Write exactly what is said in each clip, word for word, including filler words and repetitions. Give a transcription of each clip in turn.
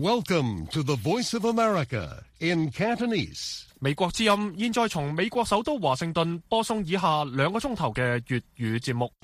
Welcome to the Voice of America in Cantonese. 美國之音現在從美國首都華盛頓播送以下兩個鐘頭嘅粵語節目。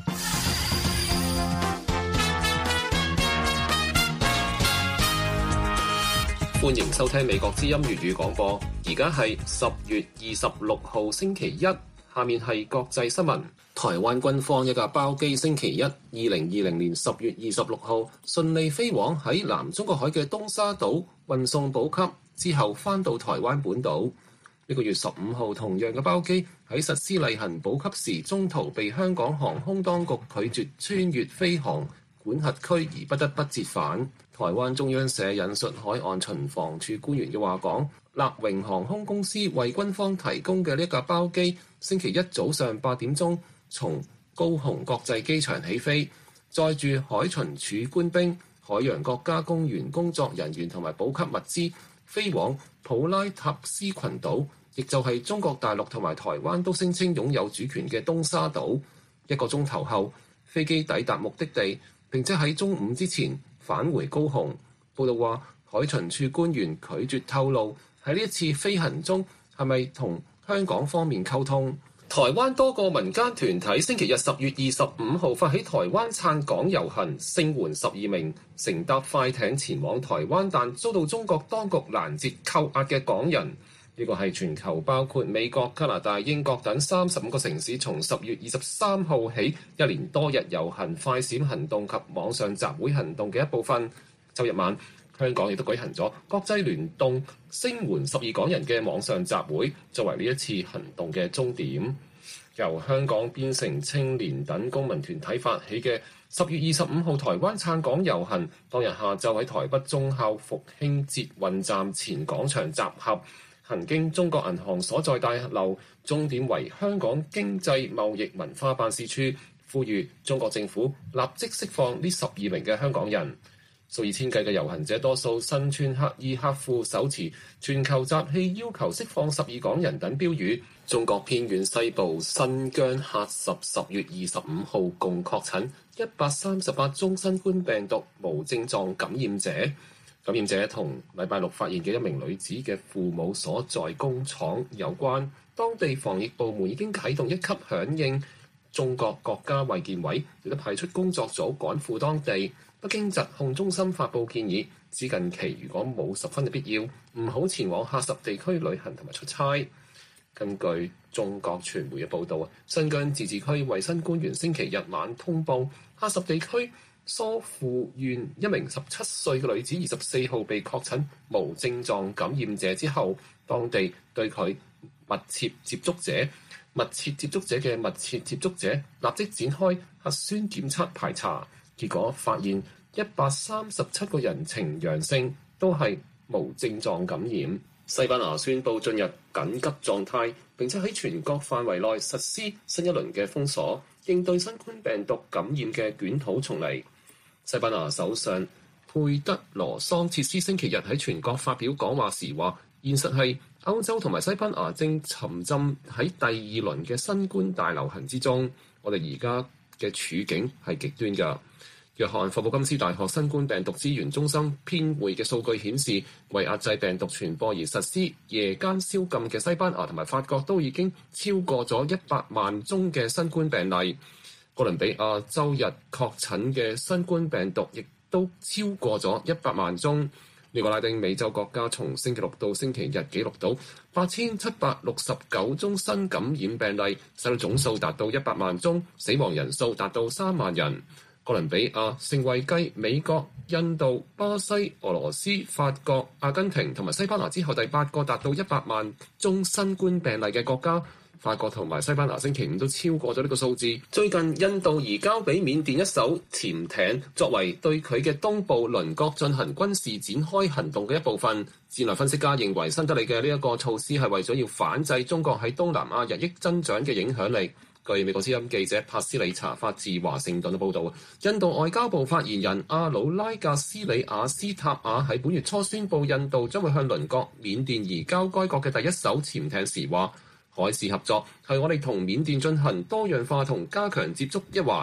歡迎收聽美國之音粵語廣播，而家係十月二十六號星期一，下面係國際新聞。台灣軍方一架包機星期一，二零二零年十月二十六號順利飛往喺南中國海嘅東沙島運送補給，之後返到台灣本島。呢個月十五號同樣嘅包機喺實施例行補給時，中途被香港航空當局拒絕穿越飛航管轄區，而不得不折返。台灣中央社引述海岸巡防處官員嘅話講，立榮航空公司為軍方提供嘅呢架包機，星期一早上八點鐘從高雄國際機場起飛，載住海巡署官兵、海洋國家公園工作人員同埋補給物資，飛往普拉塔斯群島，亦就係中國大陸同埋台灣都聲稱擁有主權嘅東沙島。一個鐘頭後，飛機抵達目的地，並且喺中午之前返回高雄。報道話，海巡署官員拒絕透露喺呢一次飛行中係咪同香港方面溝通。台灣多個民間團體星期日十月二十五號發起台灣撐港遊行，聲援十二名乘搭快艇前往台灣但遭到中國當局攔截扣押嘅港人。呢個係全球包括美國、加拿大、英國等三十五個城市從十月二十三號起一連多日遊行、快閃行動及網上集會行動嘅一部分。週日晚，香港亦都舉行咗國際聯動聲援十二港人嘅網上集會，作為呢一次行動嘅終點。由香港邊城青年等公民團體發起嘅十月二十五號台灣撐港遊行，當日下晝喺台北忠孝復興捷運站前廣場集合，行經中國銀行所在大樓，終點為香港經濟貿易文化辦事處，呼籲中國政府立即釋放呢十二名嘅香港人。數以千計嘅遊行者多數身穿黑衣黑褲，手持全球集氣要求釋放十二港人等標語。中國偏遠西部新疆喀什十月二十五號共確診一百三十八宗新冠病毒無症狀感染者，感染者同禮拜六發現嘅一名女子嘅父母所在工廠有關。當地防疫部門已經啟動一級響應，中國國家衛健委亦都派出工作組趕赴當地。北京疾控中心發布建議，指近期如果冇十分嘅必要，唔好前往喀什地區旅行同埋出差。根據中國傳媒嘅報導啊，新疆自治區衛生官員星期日晚通報，喀什地區疏附縣一名十七歲嘅女子二十四號被確診無症狀感染者之後，當地對佢密切接觸者、密切接觸者嘅密切接觸者立即展開核酸檢測排查。結果發現一百三十七個人呈陽性，都係無症狀感染。西班牙宣布進入緊急狀態，並且喺全國範圍內實施新一輪嘅封鎖，應對新冠病毒感染嘅捲土重嚟。西班牙首相佩德羅桑切斯星期日喺全國發表講話時話，現實係歐洲同埋西班牙正沉浸喺第二輪嘅新冠大流行之中，我哋而家嘅處境係極端㗎。約翰霍普金斯大學新冠病毒資源中心編匯嘅數據顯示，為壓制病毒傳播而實施夜間宵禁嘅西班牙同埋法國都已經超過咗一百萬宗嘅新冠病例。哥倫比亞周日確診嘅新冠病毒亦都超過咗一百萬宗。呢個拉丁美洲國家從星期六到星期日記錄到八千七百六十九宗新感染病例，使到總數達到一百萬宗，死亡人數達到三萬人。哥倫比亞成為繼美國、印度、巴西、俄羅斯、法國、阿根廷同埋西班牙之後第八個達到一百萬宗新冠病例嘅國家。法國同埋西班牙星期五都超過咗呢個數字。最近印度移交俾緬甸一艘潛艇，作為對佢嘅東部鄰國進行軍事展開行動嘅一部分。戰略分析家認為，新得嚟嘅呢一個措施係為咗要反制中國喺東南亞日益增長嘅影響力。據美國之音記者帕斯里查發自華盛頓嘅報導，印度外交部發言人阿魯拉格斯里亞斯塔亞喺本月初宣布印度將會向鄰國緬甸移交該國嘅第一艘潛艇時話，海事合作係我哋同緬甸進行多樣化同加強接觸一環。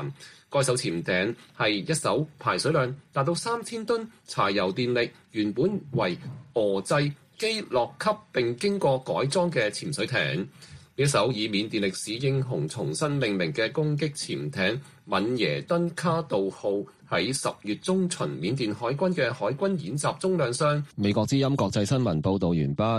該艘潛艇係一艘排水量達到三千噸、柴油電力原本為俄製基洛級並經過改裝嘅潛水艇。呢艘以緬甸歷史英雄重新命名嘅攻擊潛艇敏耶登卡道號喺十月中旬緬甸海軍嘅海軍演習中亮相。 美國之音國際新聞報導完畢。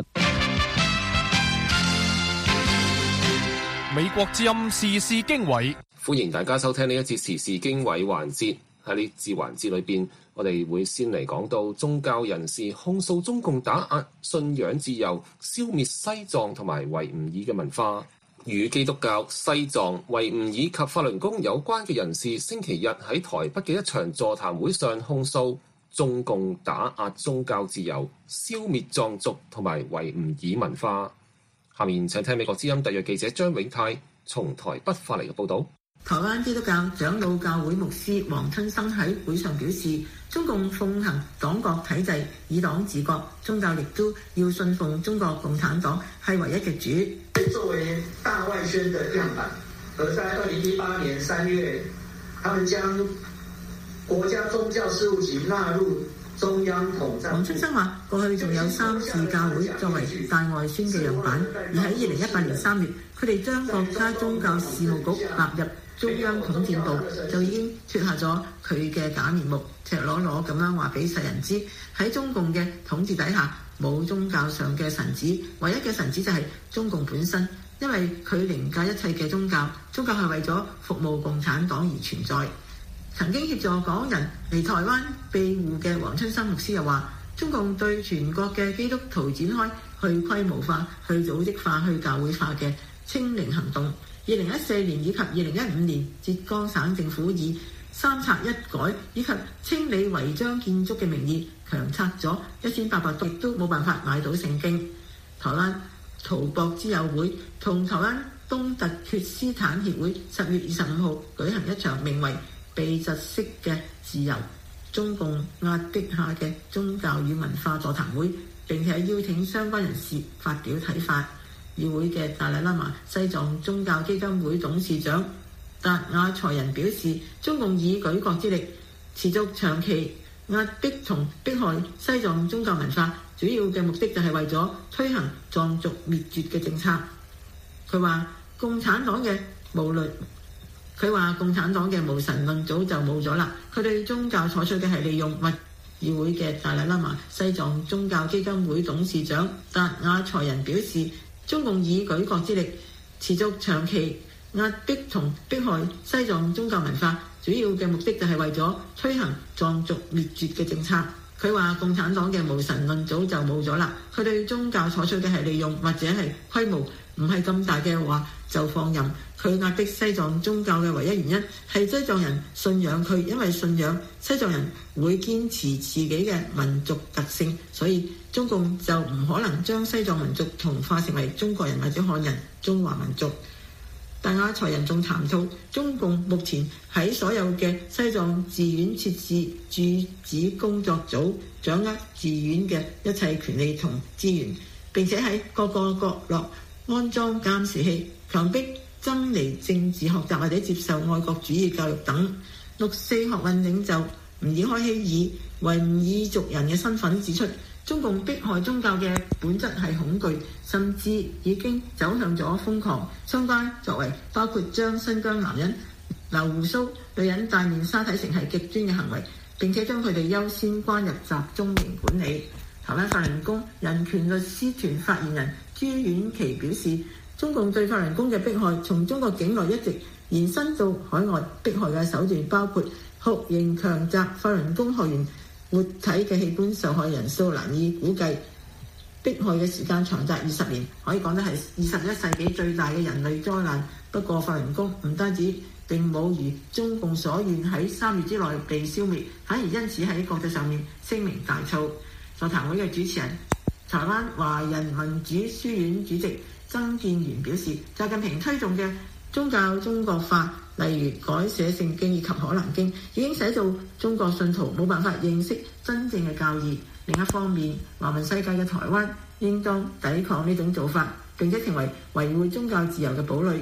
美國之音時事經緯， 歡迎大家收聽呢一節時事經緯環節。喺呢節環節裏邊，我哋會先嚟講到宗教人士控訴中共打壓信仰自由、消滅西藏同埋維吾爾嘅文化。與基督教、西藏、維吾爾及法輪功有關嘅人士，星期日喺台北嘅一場座談會上控訴中共打壓宗教自由、消滅藏族同埋維吾爾文化。下面請聽美國之音特約記者張永泰從台北發嚟嘅報導。 台灣基督教長老教會牧師黃春生喺會上表示，中共奉行黨國體制，以黨治國，宗教亦都要信奉中國共產黨係唯一嘅主。 作為大外宣的樣板，而在二零一八年三月，他們將國家宗教事務局納入中央統戰。 黃春生話：過去仲有三次教會作為大外宣嘅樣板，而喺二零一八年三月，佢哋將國家宗教事務局納入中央統戰部，就已經脫下咗佢嘅假面目，赤裸裸咁樣話俾世人知，喺中共嘅統治底下，冇宗教上嘅神子，唯一嘅神子就係中共本身，因為佢凌駕一切嘅宗教，宗教係為咗服務共產黨而存在。曾經協助港人嚟台灣庇護嘅黃春生牧師又話，中共對全國嘅基督徒展開去規模化、去組織化、去教會化嘅清零行動。二零一四年以及二零一五年，浙江省政府以三拆一改以及清理違章建築嘅名義，強拆咗一千八百多，亦都冇辦法買到聖經。台灣圖博之友會同台灣東突厥斯坦協會十月二十五號舉行一場名為被窒息嘅自由，中共壓迫下嘅宗教與文化座談會，並且邀請相關人士發表睇法。議會嘅達賴喇嘛西藏宗教基金會董事長達雅才仁表示，中共以舉國之力持續長期壓迫同迫害西藏宗教文化，主要嘅目的就係為咗推行藏族滅絕嘅政策。佢話共產黨嘅無論佢話共產黨嘅無神論早就冇咗啦，佢對宗教採取嘅係利用物。議會嘅達賴喇嘛西藏宗教基金會董事長達雅才仁表示，中共以舉國之力持續長期壓迫同迫害西藏宗教文化，主要嘅目的就係為咗推行藏族滅絕嘅政策。佢話共產黨嘅無神論早就冇咗啦，佢對宗教採取嘅係利用或者係規模唔係咁大嘅話就放任。佢壓迫西藏宗教嘅唯一原因係西藏人信仰佢，因為信仰西藏人會堅持自己嘅民族特性，所以中共就唔可能將西藏民族同化成為中國人或者漢人、中華民族。達雅才仁仲談到，中共目前喺所有嘅西藏寺院設置駐寺工作組，掌握寺院嘅一切權利同資源，並且喺各個角落安裝監視器，強迫僧尼政治學習或者接受愛國主義教育等。六四學運領袖吾爾開希以維吾爾族人嘅身份指出，中共迫害宗教嘅本質係恐懼，甚至已經走向咗瘋狂。相關作為包括將新疆男人留鬍鬚、女人戴面紗睇成係極端嘅行為，並且將佢哋優先關入集中營管理。台灣法輪功人權律師團發言人朱婉琪表示，中共對法輪功嘅迫害從中國境內一直延伸到海外，迫害嘅手段包括酷刑強襲法輪功學員活體嘅器官，受害人數難以估計，迫害嘅時間長達二十年，可以講得係二十一世紀最大嘅人類災難。不過法輪功唔單止並冇如中共所願喺三月之內被消滅，反而因此喺國際上面聲名大噪。座談會嘅主持人台灣華人民主書院主席曾建元表示，習近平推動嘅宗教中國化，例如改寫聖經以及可蘭經，已經使到中國信徒冇辦法認識真正嘅教義。另一方面，華文世界嘅台灣應當抵抗呢種做法，並且成為維護宗教自由嘅堡壘。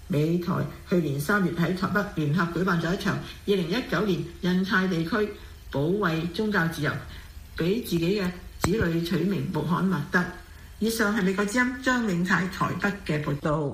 美台去年三月喺台北聯合舉辦咗一場二零一九年印太地區保衛宗教自由，俾自己嘅子女取名穆罕默德。以上係美國之音張永泰台北嘅報道。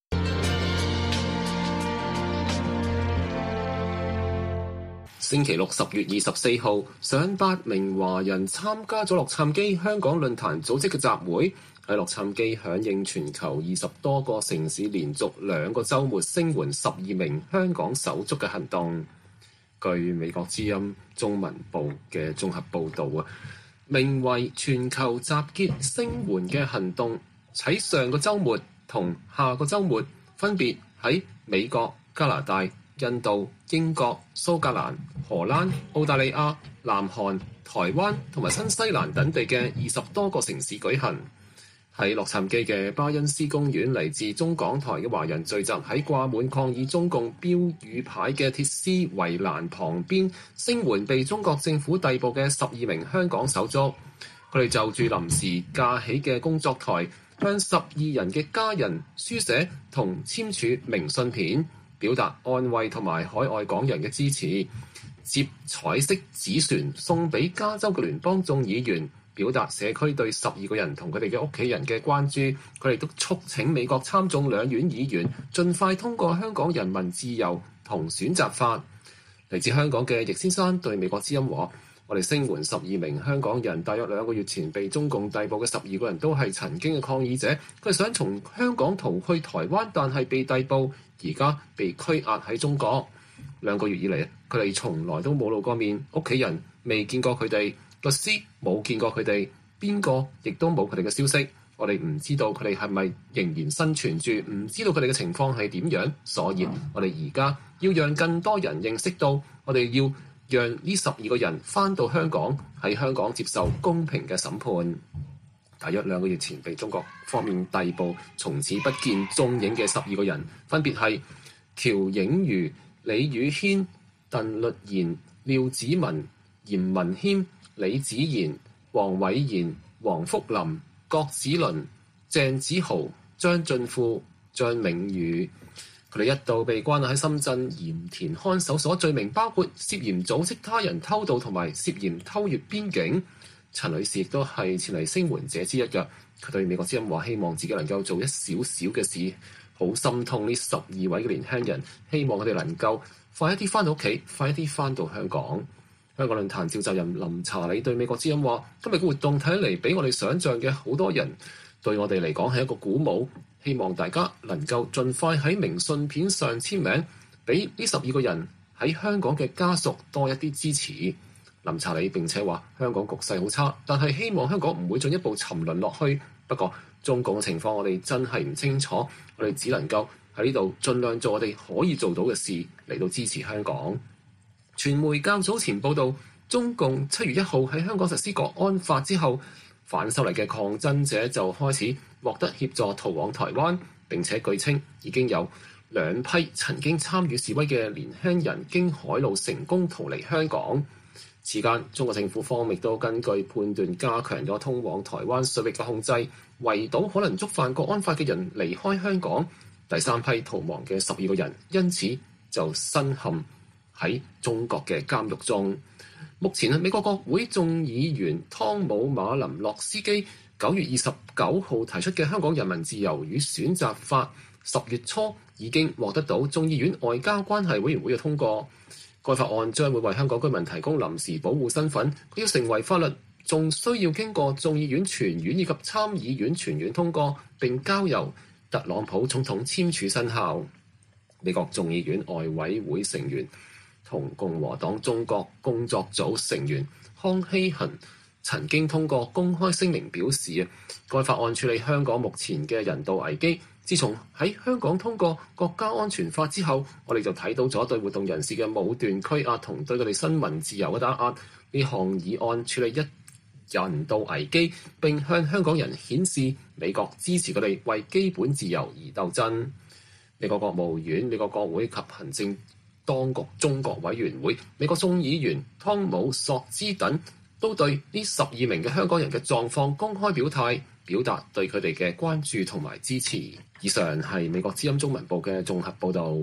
星期六十月二十四號，上百名華人參加咗洛杉磯香港論壇組織嘅集會，喺洛杉磯響應全球二十多個城市連續兩個週末聲援十二名香港手足嘅行動。據美國之音中文部嘅綜合報導啊，名為全球集結聲援嘅行動喺上個週末同下個週末分別喺美國、加拿大、印度、英國、蘇格蘭、荷蘭、澳大利亞、南韓、台灣同埋新西蘭等地嘅二十多個城市舉行。喺洛杉磯嘅巴恩斯公園，嚟自中港台嘅華人聚集喺掛滿抗議中共標語牌嘅鐵絲圍欄旁邊，聲援被中國政府逮捕嘅十二名香港手足。佢哋就住臨時架起嘅工作台，向十二人嘅家人書寫同簽署明信片，表達安慰同埋海外港人嘅支持，接彩色紙船送俾加州嘅聯邦眾議員，表達社區對十二個人同佢哋嘅屋企人嘅關注。佢哋都促請美國參眾兩院議員盡快通過香港人民自由同選擇法。嚟自香港嘅易先生對美國之音話：我哋聲援十二名香港人，大約兩個月前被中共逮捕嘅十二個人都係曾經嘅抗議者，佢哋想從香港逃去台灣，但係被逮捕，而家被拘押喺中國。兩個月以嚟，佢哋從來都冇露過面，屋企人未見過佢哋，律師冇見過佢哋，邊個亦都冇佢哋嘅消息。我哋唔知道佢哋係咪仍然生存住，唔知道佢哋嘅情況係點樣，所以我哋而家要讓更多人認識到，我哋要讓呢十二個人返到香港，喺香港接受公平嘅審判。大約兩個月前被中國方面逮捕，從此不見蹤影嘅十二個人，分別係喬映瑜、李宇軒、鄧律賢、廖子文、嚴文謙、李子賢、黃偉賢、黃福林、郭子麟、鄭子豪、張俊富、張銘宇。佢哋一度被關喺深圳鹽田看守所，罪名包括涉嫌組織他人偷渡同埋涉嫌偷越邊境。陳女士亦都係前嚟聲援者之一嘅，佢對美國之音話：希望自己能夠做一少少嘅事，好心痛呢十二位嘅年輕人，希望佢哋能夠快一啲翻到屋企，快一啲翻到香港。香港論壇召集人林查理對美國之音話：今日嘅活動睇嚟比我哋想象嘅好多人，對我哋嚟講係一個鼓舞，希望大家能夠盡快喺明信片上簽名，俾呢十二個人喺香港嘅家屬多一啲支持。林查理並且話：香港局勢好差，但係希望香港唔會進一步沉淪落去。不過中共嘅情況我哋真係唔清楚，我哋只能夠喺呢度盡量做我哋可以做到嘅事嚟到支持香港。傳媒較早前報道，中共七月一號喺香港實施國安法之後，反修例嘅抗爭者就開始獲得協助逃往台灣，並且據稱已經有兩批曾經參與示威嘅年輕人經海路成功逃離香港。此間，中國政府方面亦都根據判斷加強咗通往台灣水域嘅控制，圍堵可能觸犯國安法嘅人離開香港。第三批逃亡嘅十二個人因此就身陷喺中國嘅監獄中。目前美國國會眾議員湯姆馬林諾斯基九月二十九號提出嘅《香港人民自由與選擇法》，十月初已經獲得到眾議院外交關係委員會嘅通過。該法案將會為香港居民提供臨時保護身份，佢要成為法律，仲需要經過眾議院全院以及參議院全院通過，並交由特朗普總統簽署生效。美國眾議院外委會成員同共和黨中國工作組成員康希恆曾經通過公開聲明表示，該法案處理香港目前嘅人道危機。自從喺香港通過國家安全法之後，我哋就睇到咗對活動人士嘅武斷拘押同對佢哋新聞自由嘅打壓。呢項議案處理一人道危機，並向香港人顯示美國支持佢哋為基本自由而鬥爭。美國國務院、美國國會及行政當局中國委員會、美國眾議員湯姆索茲等都對呢十二名嘅香港人嘅狀況公開表態， 表達對佢哋嘅關注同埋支持。以上係美國之音中文部嘅綜合報導。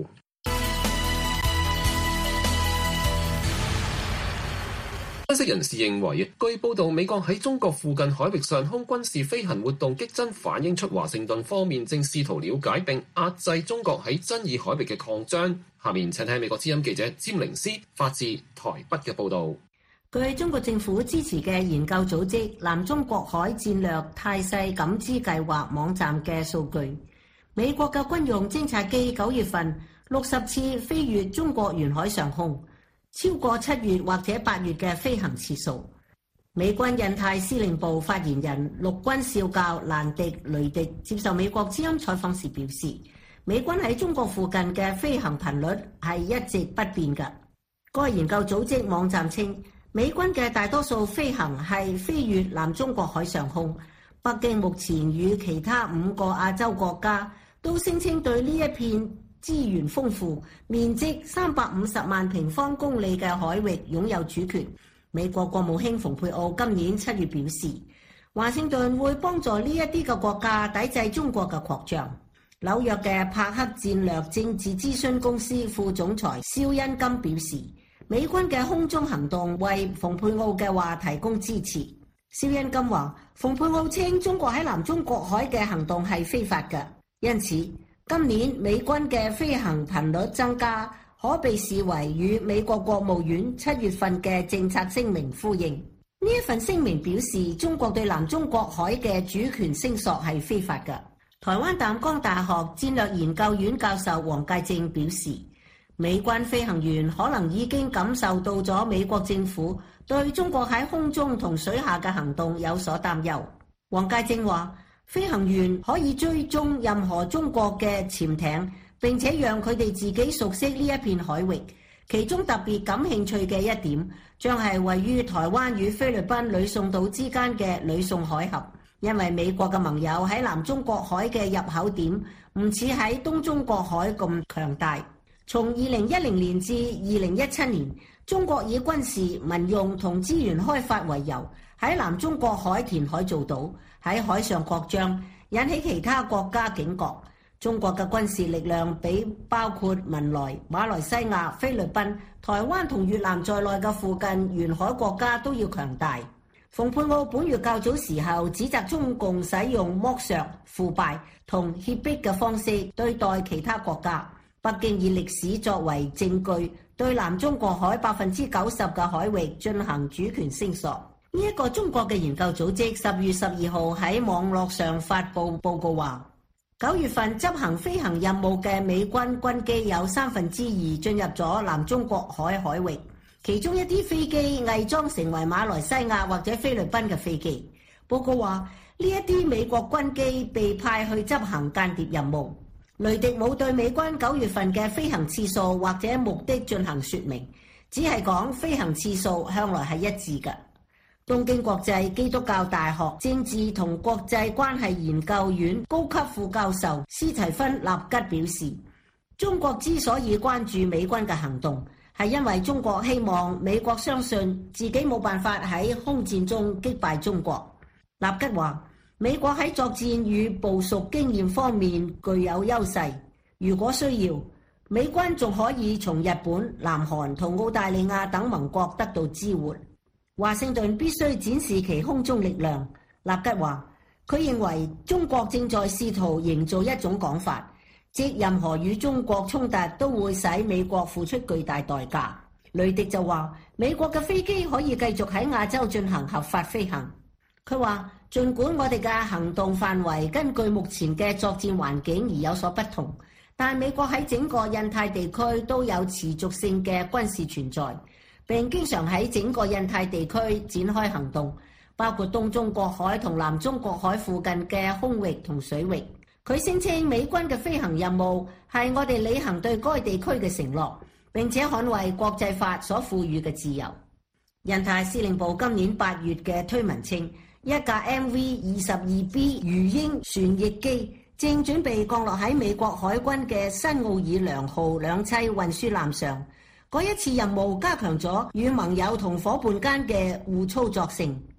分析人士認為，據報道，美國喺中國附近海域上空軍事飛行活動激增，反映出華盛頓方面正試圖了解並壓制中國喺爭議海域嘅擴張。下面請睇美國之音記者詹寧斯發自台北嘅報導。 據中國政府支持嘅研究組織南中國海戰略態勢感知計劃網站嘅數據，美國嘅軍用偵察機九月份六十次飛越中國沿海上空，超過七月或者八月嘅飛行次數。美軍印太司令部發言人陸軍少校蘭迪雷迪接受美國之音採訪時表示，美軍喺中國附近嘅飛行頻率係一直不變嘅。該研究組織網站稱，美軍嘅大多數飛行係飛越南中國海上空。北京目前與其他五個亞洲國家都聲稱對呢一片資源豐富、面積三百五十萬平方公里嘅海域擁有主權。美國國務卿蓬佩奧今年七月表示，華盛頓會幫助呢一啲嘅國家抵制中國嘅擴張。紐約嘅帕克戰略政治諮詢公司副總裁肖恩金表示，美軍嘅空中行動為蓬佩奧嘅話提供支持。肖恩金話，蓬佩奧稱中國喺南中國海嘅行動係非法嘅，因此今年美軍嘅飛行頻率增加，可被視為與美國國務院七月份嘅政策聲明呼應。呢一份聲明表示，中國對南中國海嘅主權聲索係非法嘅。台灣淡江大學戰略研究院教授黃介正表示，美軍飛行員可能已經感受到咗美國政府對中國喺空中同水下嘅行動有所擔憂。黃介正話，飛行員可以追蹤任何中國嘅潛艇，並且讓佢哋自己熟悉呢一片海域。其中特別感興趣嘅一點，將係位於台灣與菲律賓呂宋島之間嘅呂宋海峽。因為美國嘅盟友喺南中國海嘅入口點唔似喺東中國海咁強大。從二零一零年至二零一七年，中國以軍事、民用同資源開發為由，喺南中國海填海造島，喺海上擴張，引起其他國家警覺。中國嘅軍事力量比包括文萊、馬來西亞、菲律賓、台灣同越南在內嘅附近沿海國家都要強大。蓬佩奧本月較早時候指責中共使用剝削、腐敗同脅迫嘅方式對待其他國家。北京以歷史作為證據，對南中國海百分之九十嘅海域進行主權聲索。呢一個中國嘅研究組織十月十二號喺網絡上發布報告話，九月份執行飛行任務嘅美軍軍機有三分之二進入咗南中國海海域。其中一啲飛機偽裝成為馬來西亞或者菲律賓嘅飛機。報告話，呢一啲美國軍機被派去執行間諜任務。雷迪冇對美軍九月份嘅飛行次數或者目的進行說明，只係講飛行次數向來係一致嘅。東京國際基督教大學政治同國際關係研究院高級副教授斯提芬納吉表示，中國之所以關注美軍嘅行動，係因為中國希望美國相信自己冇辦法喺空戰中擊敗中國。納吉話，美國喺作戰與部署經驗方面具有優勢，如果需要，美軍仲可以從日本、南韓同澳大利亞等盟國得到支援。華盛頓必須展示其空中力量。納吉話，佢認為中國正在試圖營造一種講法，即任何與中國衝突都會使美國付出巨大代價。雷迪就話，美國嘅飛機可以繼續喺亞洲進行合法飛行。佢話，儘管我哋嘅行動範圍根據目前嘅作戰環境而有所不同，但美國喺整個印太地區都有持續性嘅軍事存在，並經常喺整個印太地區展開行動，包括東中國海同南中國海附近嘅空域同水域。佢聲稱美軍嘅飛行任務係我哋履行對該地區嘅承諾，並且捍衛國際法所賦予嘅自由。印太司令部今年八月嘅推文稱，一架 M V 二十二 B 魚鷹旋翼機正準備降落喺美國海軍嘅新奧爾良號兩棲運輸艦上。嗰一次任務加強咗與盟友同夥伴間嘅互操作性。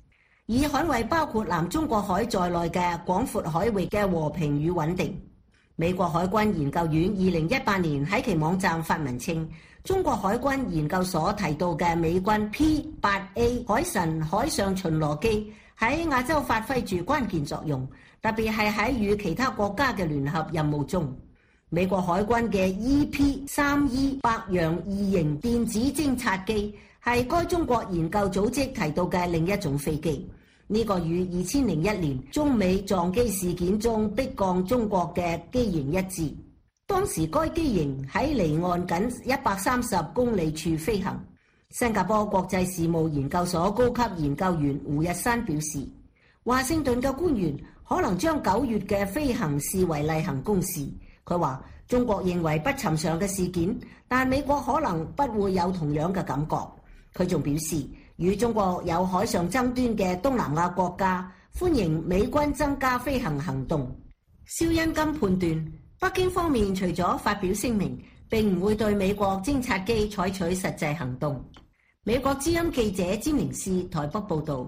以捍衛包括南中國海在內嘅廣闊海域嘅和平與穩定。美國海軍研究院二零一八年喺其網站發文稱，中國海軍研究所提到嘅美軍 P 八 A 海神海上巡邏機喺亞洲發揮住關鍵作用，特別係喺與其他國家嘅聯合任務中。美國海軍嘅 E P 三 E 白楊二型電子偵察機係該中國研究組織提到嘅另一種飛機，呢個與二千零一年中美撞機事件中迫降中國嘅機型一致。當時該機型喺離岸僅一百三十公里處飛行。新加坡國際事務研究所高級研究員胡日山表示，華盛頓嘅官員可能將九月嘅飛行視為例行公事。佢話中國認為不尋常嘅事件，但美國可能不會有同樣嘅感覺。佢仲表示，與中國有海上爭端嘅東南亞國家歡迎美軍增加飛行行動。肖恩金判斷，北京方面除咗發表聲明，並唔會對美國偵察機採取實際行動。美國之音記者詹寧斯台北報導。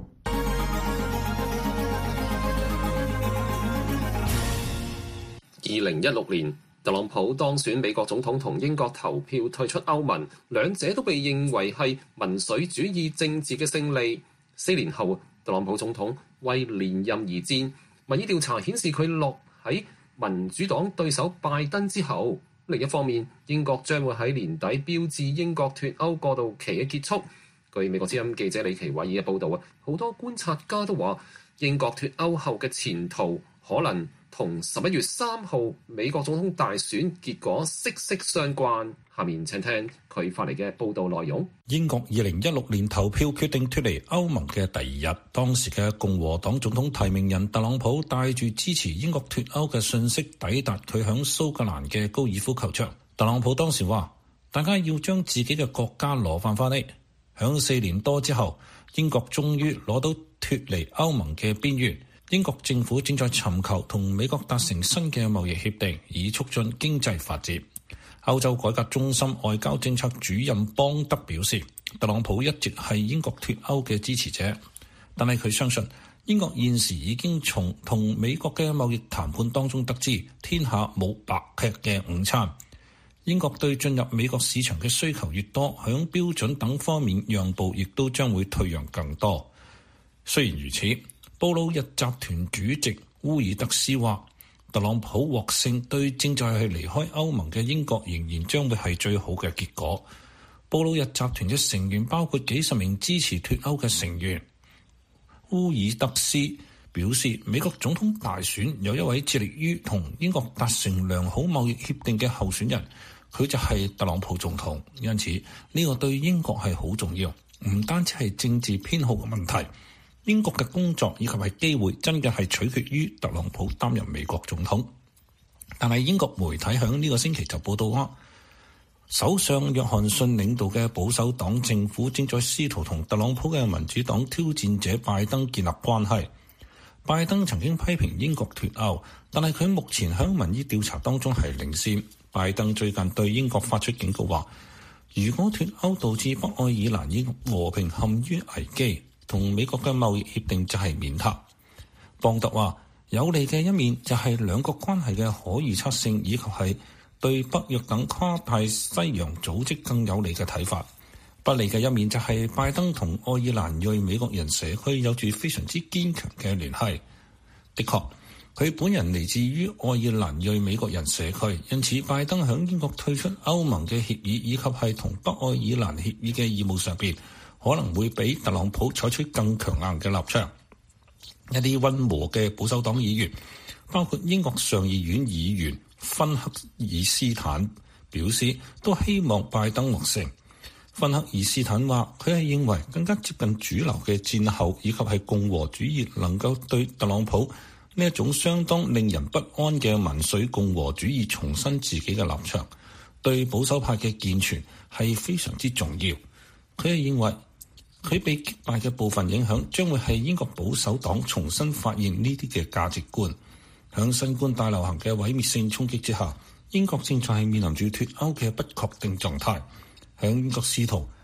二零一六年，特朗普當選美國總統同英國投票退出歐盟，兩者都被認為係民粹主義政治嘅勝利。四年後，特朗普總統為連任而戰，民意調查顯示佢落喺民主黨對手拜登之後。另一方面，英國將會喺年底標誌英國脫歐過渡期嘅結束。據美國之音記者李奇偉爾嘅報導啊，好多觀察家都話英國脫歐後嘅前途可能同十一月三號美國總統大選結果息息相關。下面請聽佢發嚟嘅報道內容。 英國二零一六年投票決定脫離歐盟嘅第二日，當時嘅共和黨總統提名人特朗普帶住支持英國脫歐嘅訊息抵達佢響蘇格蘭嘅高爾夫球場。特朗普當時話：大家要將自己嘅國家攞翻翻嚟。響四年多之後，英國終於攞到脫離歐盟嘅邊緣。英國政府正在尋求同美國達成新嘅貿易協定，以促進經濟發展。歐洲改革中心外交政策主任邦德表示，特朗普一直係英國脫歐嘅支持者，但係佢相信英國現時已經從同美國嘅貿易談判當中得知，天下冇白吃嘅午餐。英國對進入美國市場嘅需求越多，響標準等方面讓步亦都將會退讓更多。雖然如此，布魯日集團主席烏爾德斯話，特朗普獲勝對正在係離開歐盟嘅英國仍然將會係最好嘅結果。布魯日集團嘅成員包括幾十名支持脫歐嘅成員。烏爾德斯表示，美國總統大選有一位致力於同英國達成良好貿易協定嘅候選人，佢就係特朗普總統。因此呢個對英國係好重要，唔單止係政治偏好嘅問題。英國嘅工作以及係機會真嘅係取決於特朗普擔任美國總統。但係英國媒體響呢個星期就報道話，首相約翰遜領導嘅保守黨政府正在試圖同特朗普嘅民主黨挑戰者拜登建立關係。拜登曾經批評英國脫歐，但係佢目前響民意調查當中係領先。拜登最近對英國發出警告話，如果脫歐導致北愛爾蘭以和平陷於危機，同美國嘅貿易協定就係免談。邦特話，有利嘅一面就係兩國關係嘅可預測性，以及係對北約等跨大西洋組織更有利嘅睇法。不利嘅一面就係拜登同愛爾蘭裔美國人社區有住非常之堅強嘅聯繫。的確，佢本人嚟自於愛爾蘭裔美國人社區，因此拜登響英國退出歐盟嘅協議以及係同北愛爾蘭協議嘅義務上邊，可能會比特朗普採取更強硬嘅立場。一啲溫和嘅保守黨議員，包括英國上議院議員芬克爾斯坦表示，都希望拜登獲勝。芬克爾斯坦話，佢係認為更加接近主流嘅戰後以及係共和主義能夠對特朗普呢一種相當令人不安嘅民粹共和主義重申自己嘅立場，對保守派嘅健全係非常之重要。佢係認為佢被擊敗嘅部分影響將會係英國保守黨重新發現呢啲嘅價值觀。響新冠大流行嘅毀滅性衝擊之下，英國正在係面臨住脫歐嘅不確定狀態。響英國試圖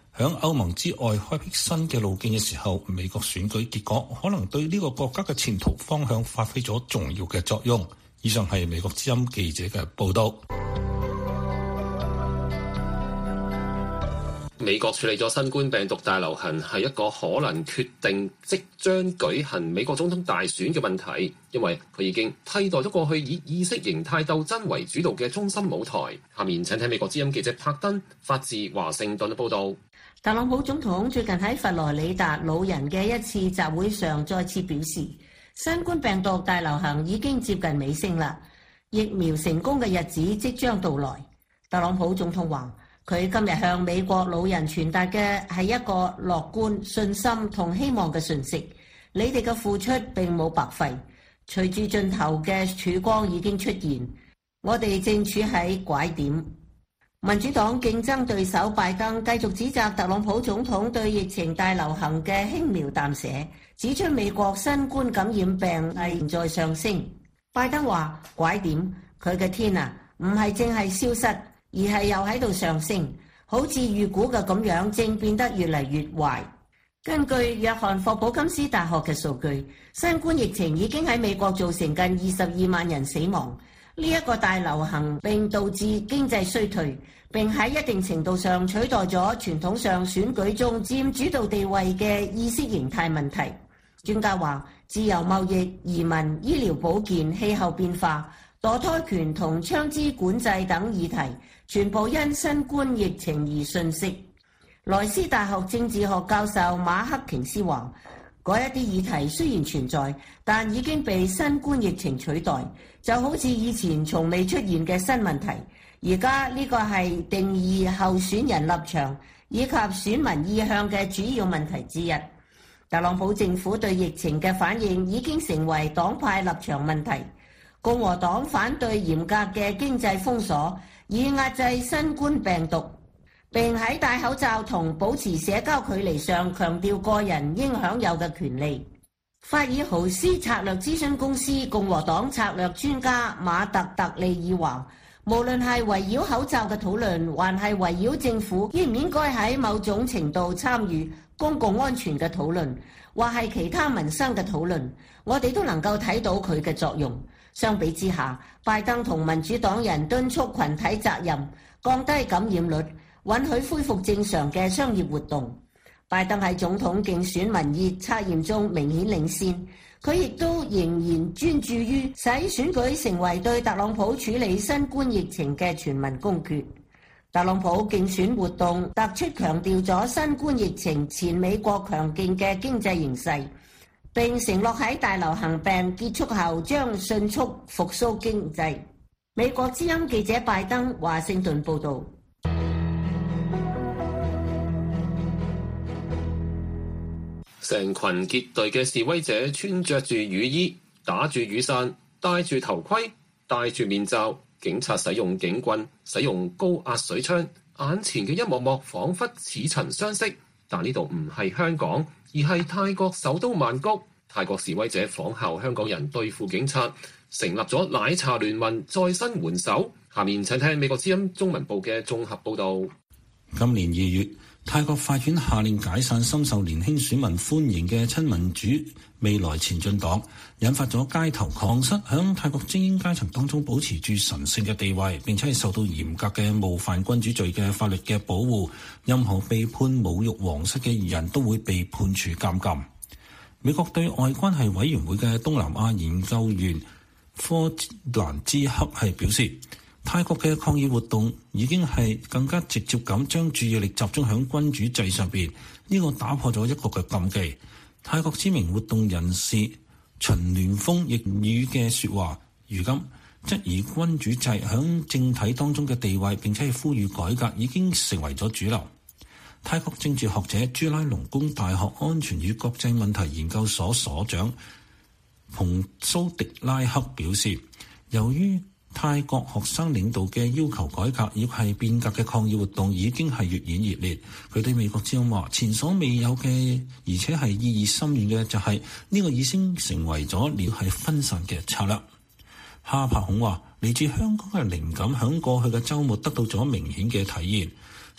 響歐盟之外開闢新嘅路徑嘅時候，美國選舉結果可能對呢個國家嘅前途方向發揮咗重要嘅作用。以上係美國之音記者嘅報道。 美國處理咗新冠病毒大流行係一個可能決定即將舉行美國總統大選嘅問題，因為佢已經替代咗過去以意識形態鬥爭為主導嘅中心舞台。下面請聽美國之音記者柏登發自華盛頓嘅報導。 特朗普總統最近喺佛羅里達老人嘅一次集會上再次表示，新冠病毒大流行已經接近尾聲啦，疫苗成功嘅日子即將到來。特朗普總統話，佢今日向美國老人傳達嘅係一個樂觀、信心同希望嘅訊息。你哋嘅付出並冇白費，隨住盡頭嘅曙光已經出現，我哋正處喺拐點。民主黨競爭對手拜登繼續指責特朗普總統對疫情大流行嘅輕描淡寫，指出美國新冠感染病例仍在上升。拜登話：拐點，佢嘅天啊，唔係淨係消失，而係又喺度上升，好似預估嘅咁樣，正變得越嚟越壞。根據約翰霍普金斯大學嘅數據，新冠疫情已經喺美國造成近二十二萬人死亡。呢一個大流行並導致經濟衰退，並喺一定程度上取代咗傳統上選舉中佔主導地位嘅意識形態問題。專家話，自由貿易、移民、醫療保健、氣候變化、墮胎權同槍支管制等議題，全部因新冠疫情而遜色。萊斯大學政治學教授馬克瓊斯話，嗰一啲議題雖然存在，但已經被新冠疫情取代，就好似以前從未出現嘅新問題。而家呢個係定義候選人立場以及選民意向嘅主要問題之一。特朗普政府對疫情嘅反應已經成為黨派立場問題。共和黨反對嚴格嘅經濟封鎖，以壓制新冠病毒，並喺戴口罩同保持社交距離上強調個人應享有嘅權利。法爾豪斯策略諮詢公司共和黨策略專家馬特特利爾話，無論係圍繞口罩嘅討論，還係圍繞政府應唔應該喺某種程度參與公共安全嘅討論，或係其他民生嘅討論，我哋都能夠睇到佢嘅作用。相比之下，拜登同民主黨人敦促群體責任，降低感染率，允許恢復正常嘅商業活動。拜登喺總統競選民意測驗中明顯領先，佢亦都仍然專注於使選舉成為對特朗普處理新冠疫情嘅全民公決。特朗普競選活動突出強調咗新冠疫情前美國強勁嘅經濟形勢，並承諾喺大流行病結束後將迅速復甦經濟。美國之音記者拜登華盛頓報導。 成群結隊嘅示威者穿着住雨衣，打住雨傘，戴住頭盔，戴住面罩。警察使用警棍，使用高壓水槍。眼前嘅一幕幕彷彿似曾相識，但呢度唔係香港，而係泰國首都曼谷。泰國示威者仿效香港人對付警察，成立咗奶茶聯盟，再生援手。下面請聽美國之音中文部嘅綜合報導。 今年二月，泰國法院下令解散深受年輕選民歡迎嘅親民主未來前進黨，引發咗街頭抗爭，響泰國精英階層當中保持住神聖嘅地位，並且係受到嚴格嘅冒犯君主罪嘅法律嘅保護。任何被判侮辱皇室嘅人都會被判處監禁。美國對外關係委員會嘅東南亞研究員科蘭茲克係表示，泰國嘅抗議活動已經係更加直接咁將注意力集中響君主制上邊，呢、這個打破咗一個嘅禁忌。泰國知名活動人士秦聯峰亦語嘅說話，如今質疑君主制響政體當中嘅地位，並且係呼籲改革，已經成為咗主流。泰國政治學者朱拉隆功大學安全與國際問題研究所所長蓬蘇迪拉克表示，由於泰國學生領導嘅要求改革以及係變革嘅抗議活動已經係越演越烈。佢對美國之音話，前所未有嘅，而且係意義深遠嘅就係、是、呢、這個已經成為咗了係分散嘅策略。哈柏孔話，嚟自香港嘅靈感響過去嘅週末得到咗明顯嘅體現。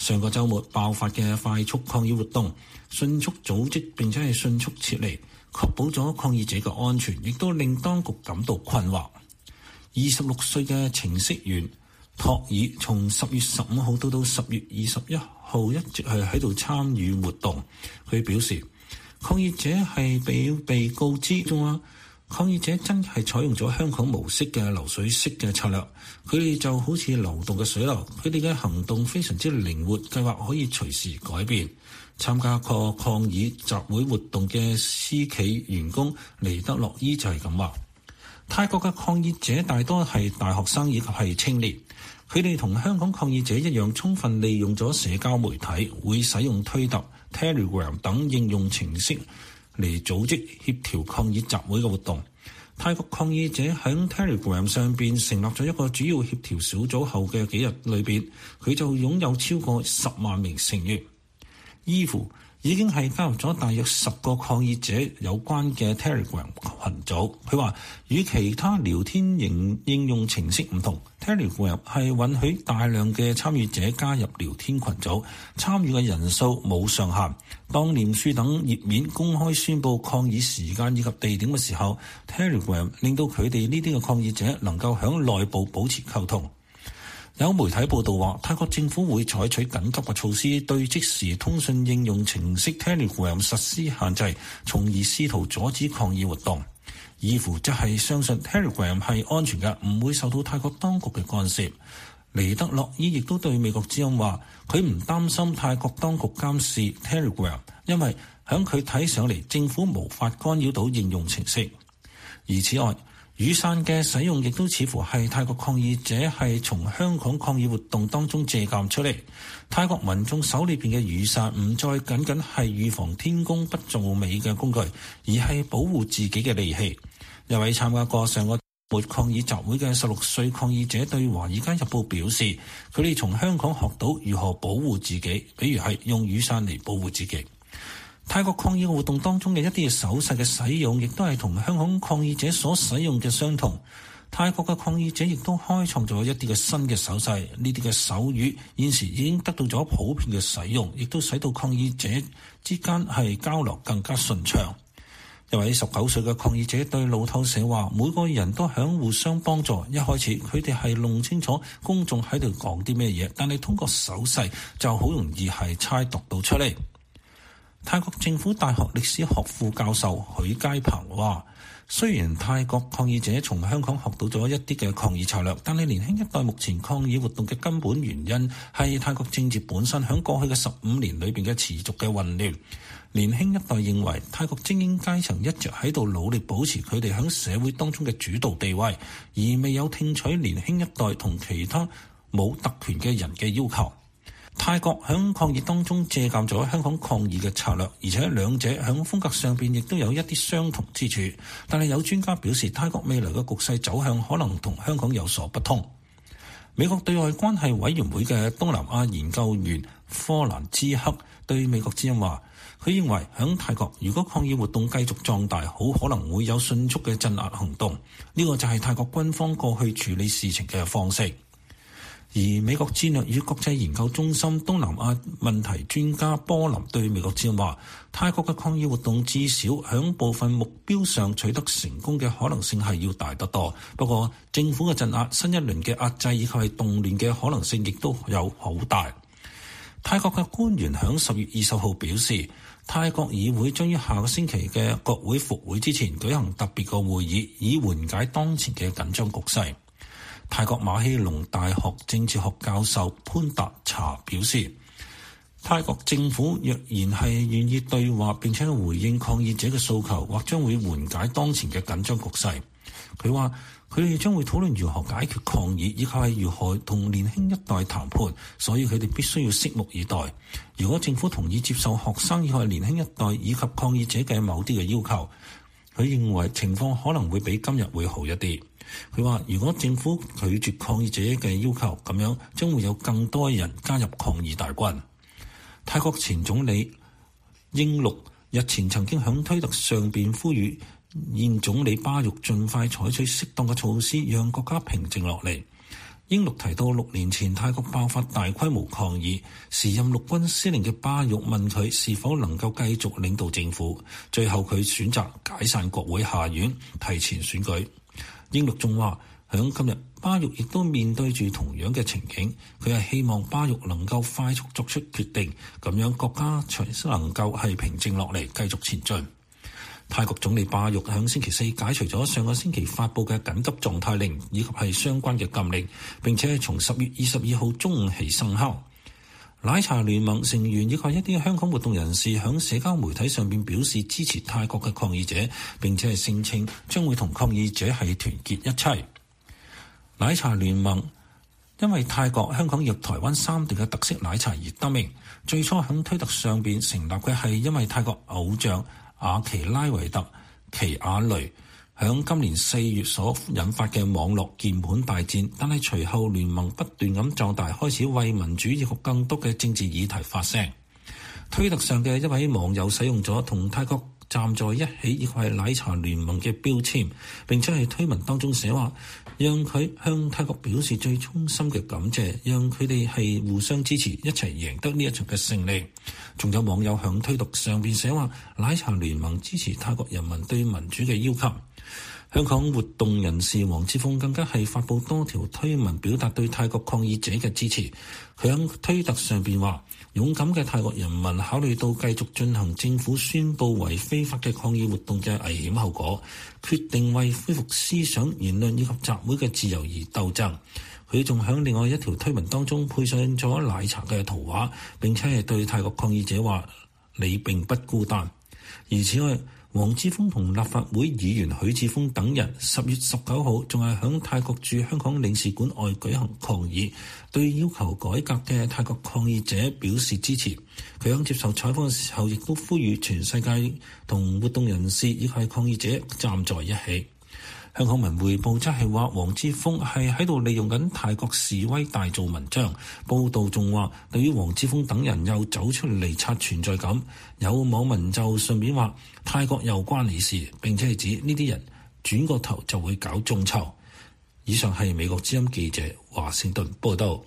上個週末爆發嘅快速抗議活動，迅速組織並且係迅速撤離，確保咗抗議者嘅安全，亦都令當局感到困惑。二十六歲嘅程式員托爾從十月十五號到到十月二十一號一直係喺度參與活動。佢表示，抗議者係被被告知中啊，抗議者真係採用咗香港模式嘅流水式嘅策略，佢哋就好似流動嘅水流，佢哋嘅行動非常之靈活，計劃可以隨時改變。參加過抗議集會活動嘅私企員工尼德洛伊就係咁話。泰國嘅抗議者大多係大學生以及係青年，佢哋同香港抗議者一樣，充分利用咗社交媒體，會使用推特、Telegram 等應用程式嚟組織協調抗議集會嘅活動。泰國抗議者喺 Telegram 上邊成立咗一個主要協調小組後嘅幾日裏邊，佢就擁有超過十萬名成員。伊芙已經係加入咗大約十個抗議者有關嘅 Telegram 群組。佢話與其他聊天應應用程式唔同， Telegram 係允許大量嘅參與者加入聊天群組，參與嘅人數冇上限。當臉書等頁面公開宣佈抗議時間以及地點嘅時候， Telegram 令到佢哋呢啲嘅抗議者能夠響內部保持溝通。有媒體報道話，泰國政府會採取緊急嘅措施，對即時通訊應用程式 Telegram 實施限制，從而試圖阻止抗議活動。伊芙則係相信 Telegram 係安全嘅，唔會受到泰國當局嘅干涉。尼德洛伊亦都對美國之音話，佢唔擔心泰國當局監視 Telegram， 因為響佢睇上嚟，政府無法干擾到應用程式。而此外，雨傘嘅使用亦都似乎係泰國抗議者係從香港抗議活動當中借鑑出嚟。泰國民眾手裏邊嘅雨傘唔再僅僅係預防天公不造美嘅工具，而係保護自己嘅利器。有位參加過上個末抗議集會嘅十六歲抗議者對《華爾街日報》表示，佢哋從香港學到如何保護自己，比如係用雨傘嚟保護自己。泰國抗議活動當中嘅一啲嘅手勢嘅使用，亦都係同香港抗議者所使用嘅相同。泰國嘅抗議者亦都開創咗一啲嘅新嘅手勢，呢啲嘅手語現時已經得到咗普遍嘅使用，亦都使到抗議者之間係交流更加順暢。一位十九歲嘅抗議者對路透社話，每個人都響互相幫助。一開始佢哋係弄清楚公眾喺度講啲咩嘢，但係通過手勢就好容易係猜度到出嚟。泰國政府大學歷史學副教授許佳鵬話，雖然泰國抗議者從香港學到咗一啲嘅抗議策略，但係年輕一代目前抗議活動嘅根本原因係泰國政治本身響過去嘅十五年裏邊嘅持續嘅混亂。年輕一代認為泰國精英階層一直喺度努力保持佢哋響社會當中嘅主導地位，而未有聽取年輕一代同其他冇特權嘅人嘅要求。泰國響抗議當中借鑑咗香港抗議嘅策略，而且兩者響風格上邊亦都有一啲相同之處。但係有專家表示，泰國未來嘅局勢走向可能同香港有所不同。美國對外關係委員會嘅東南亞研究員科蘭茲克對美國之音話，佢認為響泰國如果抗議活動繼續壯大，好可能會有迅速嘅鎮壓行動。呢個就係泰國軍方過去處理事情嘅方式。而美國戰略與國際研究中心東南亞問題專家波林對美國之音話，泰國嘅抗議活動至少響部分目標上取得成功嘅可能性係要大得多。不過政府嘅鎮壓、新一輪嘅壓制以及係動亂嘅可能性亦都有好大。泰國嘅官員響十月二十號表示，泰國議會將於下個星期嘅國會復會之前舉行特別嘅會議，以緩解當前嘅緊張局勢。泰國馬希龍大學政治學教授潘達查表示，泰國政府若然係願意對話並且回應抗議者嘅訴求，或將會緩解當前嘅緊張局勢。佢話佢哋將會討論如何解決抗議，以及係如何同年輕一代談判，所以佢哋必須要拭目以待。如果政府同意接受學生以及年輕一代以及抗議者嘅某啲嘅要求，佢認為情況可能會比今日會好一啲。佢話如果政府拒絕抗議者嘅要求，咁樣將會有更多人加入抗議大軍。泰國前總理英祿日前曾經響推特上邊呼籲現總理巴育盡快採取適當嘅措施，讓國家平靜落嚟。 英祿提到六年前泰國爆發大規模抗議，時任陸軍司令嘅巴育問佢是否能夠繼續領導政府，最後佢選擇解散國會下院，提前選舉。英祿仲話響今日巴育亦都面對住同樣嘅情景，佢係希望巴育能夠快速作出決定，咁樣國家才能夠係平靜落嚟，繼續前進。泰國總理巴育響星期四解除咗上個星期發布嘅緊急狀態令以及係相關嘅禁令，並且係從十月二十二號中午起生效。奶茶聯盟成員以及一啲香港活動人士響社交媒體上邊表示支持泰國嘅抗議者，並且係聲稱將會同抗議者係團結一齊。奶茶聯盟因為泰國、香港及台灣三地嘅特色奶茶而得名，最初響推特上邊成立嘅係因為泰國偶像阿奇拉維特奇亞雷響今年四月所引發嘅網絡鍵盤大戰，但係隨後聯盟不斷咁壯大，開始為民主以及更多嘅政治議題發聲。推特上嘅一位網友使用咗同泰國站在一起以及係奶茶聯盟嘅標籤，並且係推文當中寫話，讓佢向泰國表示最衷心嘅感謝，讓佢哋係互相支持，一齊贏得呢一場嘅勝利。仲有網友向推特上邊寫話，奶茶聯盟支持泰國人民對民主嘅要求。香港活動人士黃之鋒更加係發布多條推文，表達對泰國抗議者嘅支持。佢喺推特上邊話，勇敢嘅泰國人民考慮到繼續進行政府宣佈為非法嘅抗議活動嘅危險後果，決定為恢復思想、言論以及集會嘅自由而鬥爭。佢仲喺另外一條推文當中配上咗奶茶嘅圖畫，並且係對泰國抗議者話：你並不孤單。而此外，黃之鋒同立法會議員許智峰等人十月十九號仲係響泰國駐香港領事館外舉行抗議，對要求改革嘅泰國抗議者表示支持。佢響接受採訪嘅時候，亦都呼籲全世界同活動人士以及抗議者站在一起。香港文匯報則係話，黃之鋒係喺度利用緊泰國示威大做文章。報道仲話，對於黃之鋒等人又走出嚟刷存在感，有網民就順便話泰國又關你事，並且係指呢啲人轉個頭就會搞眾籌。以上係美國之音記者華盛頓報道。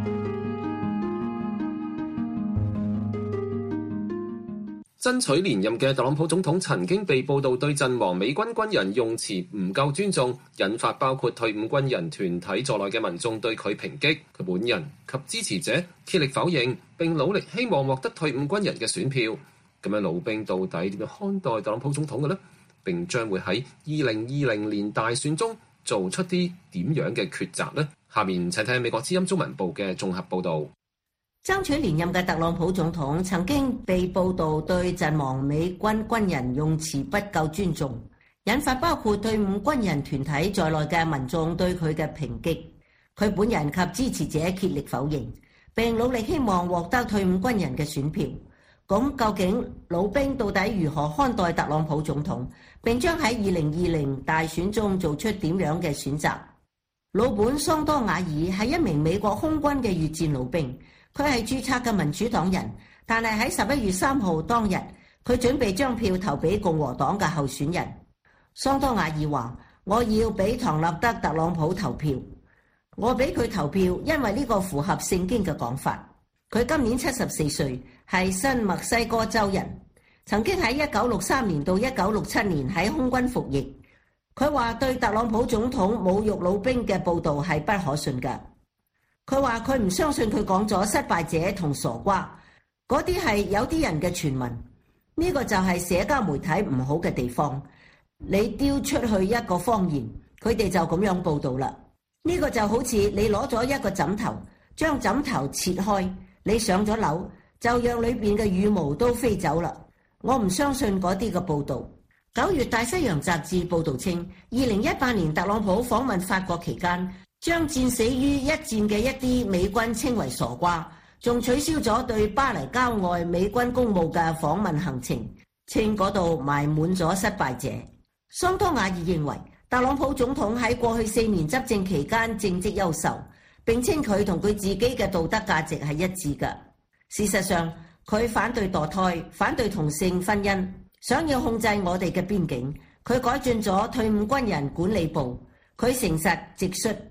爭取連任嘅特朗普總統曾經被報道對陣亡美軍軍人用詞唔夠尊重，引發包括退伍軍人團體在內嘅民眾對佢抨擊。佢本人及支持者竭力否認，並努力希望獲得退伍軍人嘅選票。咁樣老兵到底點樣看待特朗普總統嘅呢？並將會喺二零二零年大選中做出啲點樣嘅抉擇呢？下面請睇美國之音中文部嘅綜合報導。 爭取連任嘅特朗普總統曾經被報道對陣亡美軍軍人用詞不夠尊重，引發包括退伍軍人團體在內嘅民眾對佢嘅抨擊。佢本人及支持者竭力否認，並努力希望獲得退伍軍人嘅選票。咁究竟老兵到底如何看待特朗普總統，並將喺二零二零大選中做出點樣嘅選擇？魯本桑多瓦爾係一名美國空軍嘅越戰老兵。佢係註冊嘅民主黨人，但係喺十一月三號當日，佢準備將票投俾共和黨嘅候選人。桑多瓦爾話：我要俾唐納德特朗普投票，我俾佢投票，因為呢個符合聖經嘅講法。佢今年七十四歲，係新墨西哥州人，曾經喺一九六三年到一九六七年喺空軍服役。佢話對特朗普總統侮辱老兵嘅報導係不可信嘅。佢話佢唔相信佢講咗失敗者同傻瓜，嗰啲係有啲人嘅傳聞。呢個就係社交媒體唔好嘅地方。你丟出去一個謊言，佢哋就咁樣報導啦。呢個就好似你攞咗一個枕頭，將枕頭切開，你上咗樓，就讓裏邊嘅羽毛都飛走啦。我唔相信嗰啲嘅報導。九月大西洋雜誌報導稱，二零一八年特朗普訪問法國期間，將戰死於一戰嘅一啲美軍稱為傻瓜，仲取消咗對巴黎郊外美軍公墓嘅訪問行程，稱嗰度埋滿咗失敗者。桑多瓦爾認為特朗普總統喺過去四年執政期間政績優秀，並稱佢同佢自己嘅道德價值係一致嘅。事實上，佢反對墮胎，反對同性婚姻，想要控制我哋嘅邊境。佢改進咗退伍軍人管理部，佢誠實直率。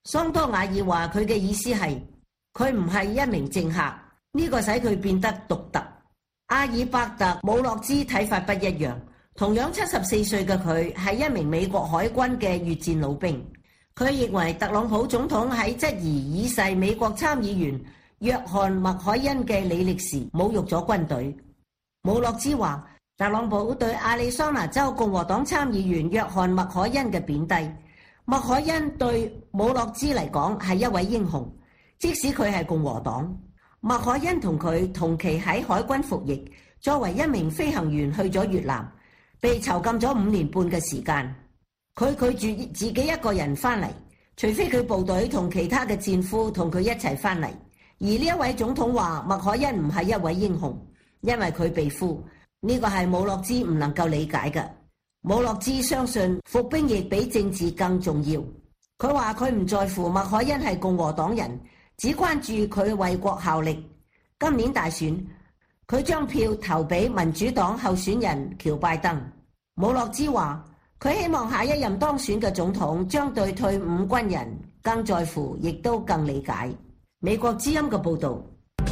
桑多瓦爾話佢嘅意思係佢唔係一名政客，呢個使佢變得獨特。阿爾伯特姆洛茲睇法不一樣，同樣七十四歲嘅佢係一名美國海軍嘅越戰老兵。佢認為特朗普總統喺質疑已逝美國參議員約翰麥凱恩嘅履歷時侮辱咗軍隊。姆洛茲話特朗普對亞利桑那州共和黨參議員約翰麥凱恩嘅貶低。麥凱恩對姆洛茲嚟講係一位英雄，即使佢係共和黨。麥凱恩同佢同期喺海軍服役，作為一名飛行員去咗越南，被囚禁咗五年半嘅時間。佢拒絕自己一個人翻嚟，除非佢部隊同其他嘅戰俘同佢一齊翻嚟。而呢一位總統話麥凱恩唔係一位英雄，因為佢被俘。呢個係姆洛茲唔能夠理解嘅。姆洛茲相信服兵役比政治更重要。佢話佢唔在乎麥凱恩係共和黨人，只關注佢為國效力。今年大選，佢將票投俾民主黨候選人喬拜登。姆洛茲話佢希望下一任當選嘅總統將對退伍軍人更在乎，亦都更理解。美國之音嘅報導。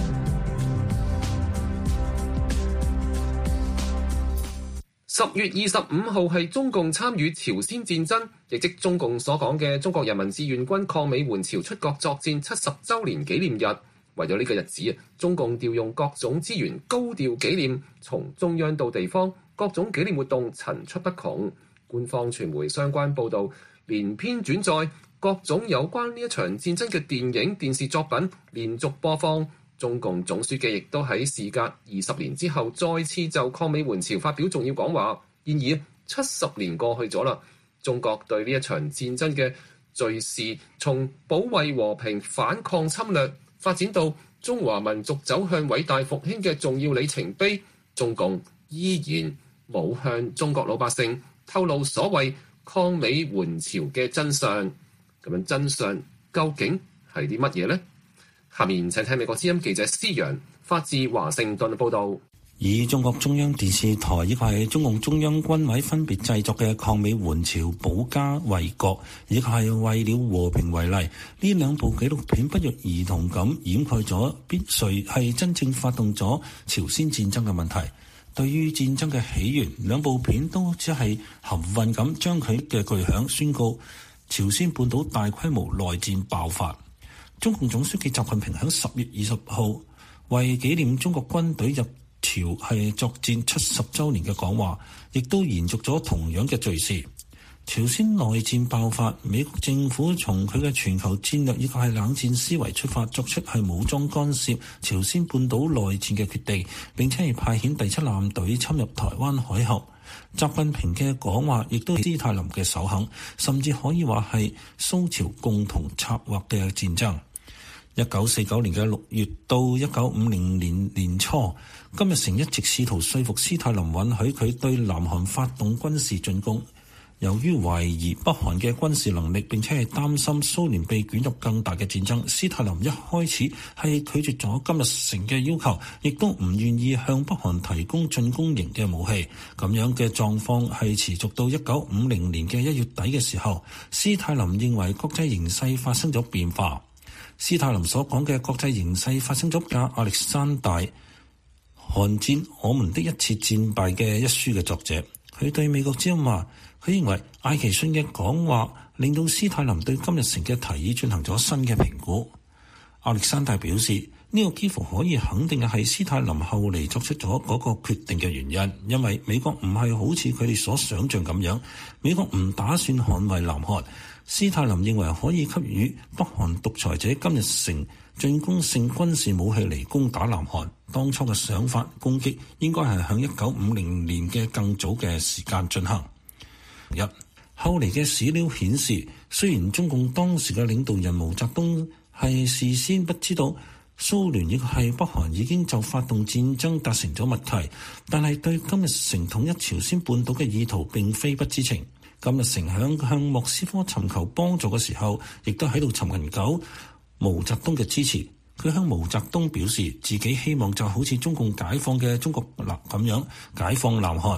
十月二十五號係中共參與朝鮮戰爭，亦即中共所講嘅中國人民志願軍抗美援朝出國作戰七十週年紀念日。為咗呢個日子，中共調用各種資源，高調紀念，從中央到地方，各種紀念活動層出不窮。官方傳媒相關報導連篇轉載，各種有關呢一場戰爭嘅電影、電視作品連續播放。中共總書記亦都喺事隔二十年之後，再次就抗美援朝發表重要講話。然而七十年過去咗啦，中國對呢一場戰爭嘅敘事，從保衛和平、反抗侵略，發展到中華民族走向偉大復興嘅重要里程碑，中共依然冇向中國老百姓透露所謂抗美援朝嘅真相。咁樣真相究竟係啲乜嘢呢？下面請聽美國之音記者施陽發自華盛頓報道。 以中國中央電視台以及係中共中央軍委分別製作嘅抗美援朝保家衛國以及係為了和平為例，呢兩部紀錄片不約而同咁掩蓋咗必誰係真正發動咗朝鮮戰爭嘅問題。對於戰爭嘅起源，兩部片都只係含混咁將佢嘅巨響宣告朝鮮半島大規模內戰爆發。中共總書記習近平喺十月二十號為紀念中國軍隊入朝係作戰七十週年嘅講話，亦都延續咗同樣嘅敘事。朝鮮內戰爆發，美國政府從佢嘅全球戰略以及係冷戰思維出發，作出係武裝干涉朝鮮半島內戰嘅決定，並且係派遣第七艦隊侵入台灣海峽。習近平嘅講話亦都係斯大林嘅首肯，甚至可以話係蘇朝共同策劃嘅戰爭。一九四九年嘅六月到一九五零年年初，金日成一直試圖說服斯大林允許佢對南韓發動軍事進攻。由於懷疑北韓嘅軍事能力，並且係擔心蘇聯被捲入更大嘅戰爭，斯大林一開始係拒絕咗金日成嘅要求，亦都唔願意向北韓提供進攻型嘅武器。咁樣嘅狀況係持續到一九五零年嘅一月底嘅時候，斯大林認為國際形勢發生咗變化。斯大林所講嘅國際形勢發生咗嘅亞歷山大《韓戰我們的一次戰敗》嘅一書嘅作者，佢對美國之音話，佢認為艾奇遜嘅講話令到斯大林對金日成嘅提議進行咗新嘅評估。亞歷山大表示，呢、這個幾乎可以肯定嘅係斯大林後嚟作出咗嗰個決定嘅原因，因為美國唔係好似佢哋所想像咁樣，美國唔打算捍衛南韓。斯大林認為可以給予北韓獨裁者金日成進攻性軍事武器嚟攻打南韓。當初嘅想法攻擊應該係向一九五零年嘅更早嘅時間進行。一後嚟嘅史料顯示，雖然中共當時嘅領導人毛澤東係事先不知道蘇聯亦係北韓已經就發動戰爭達成咗默契，但係對金日成統一朝鮮半島嘅意圖並非不知情。金日成響向莫斯科尋求幫助嘅時候，亦都喺度尋求毛澤東嘅支持。佢向毛澤東表示自己希望就好似中共解放嘅中國嗱咁樣解放南韓。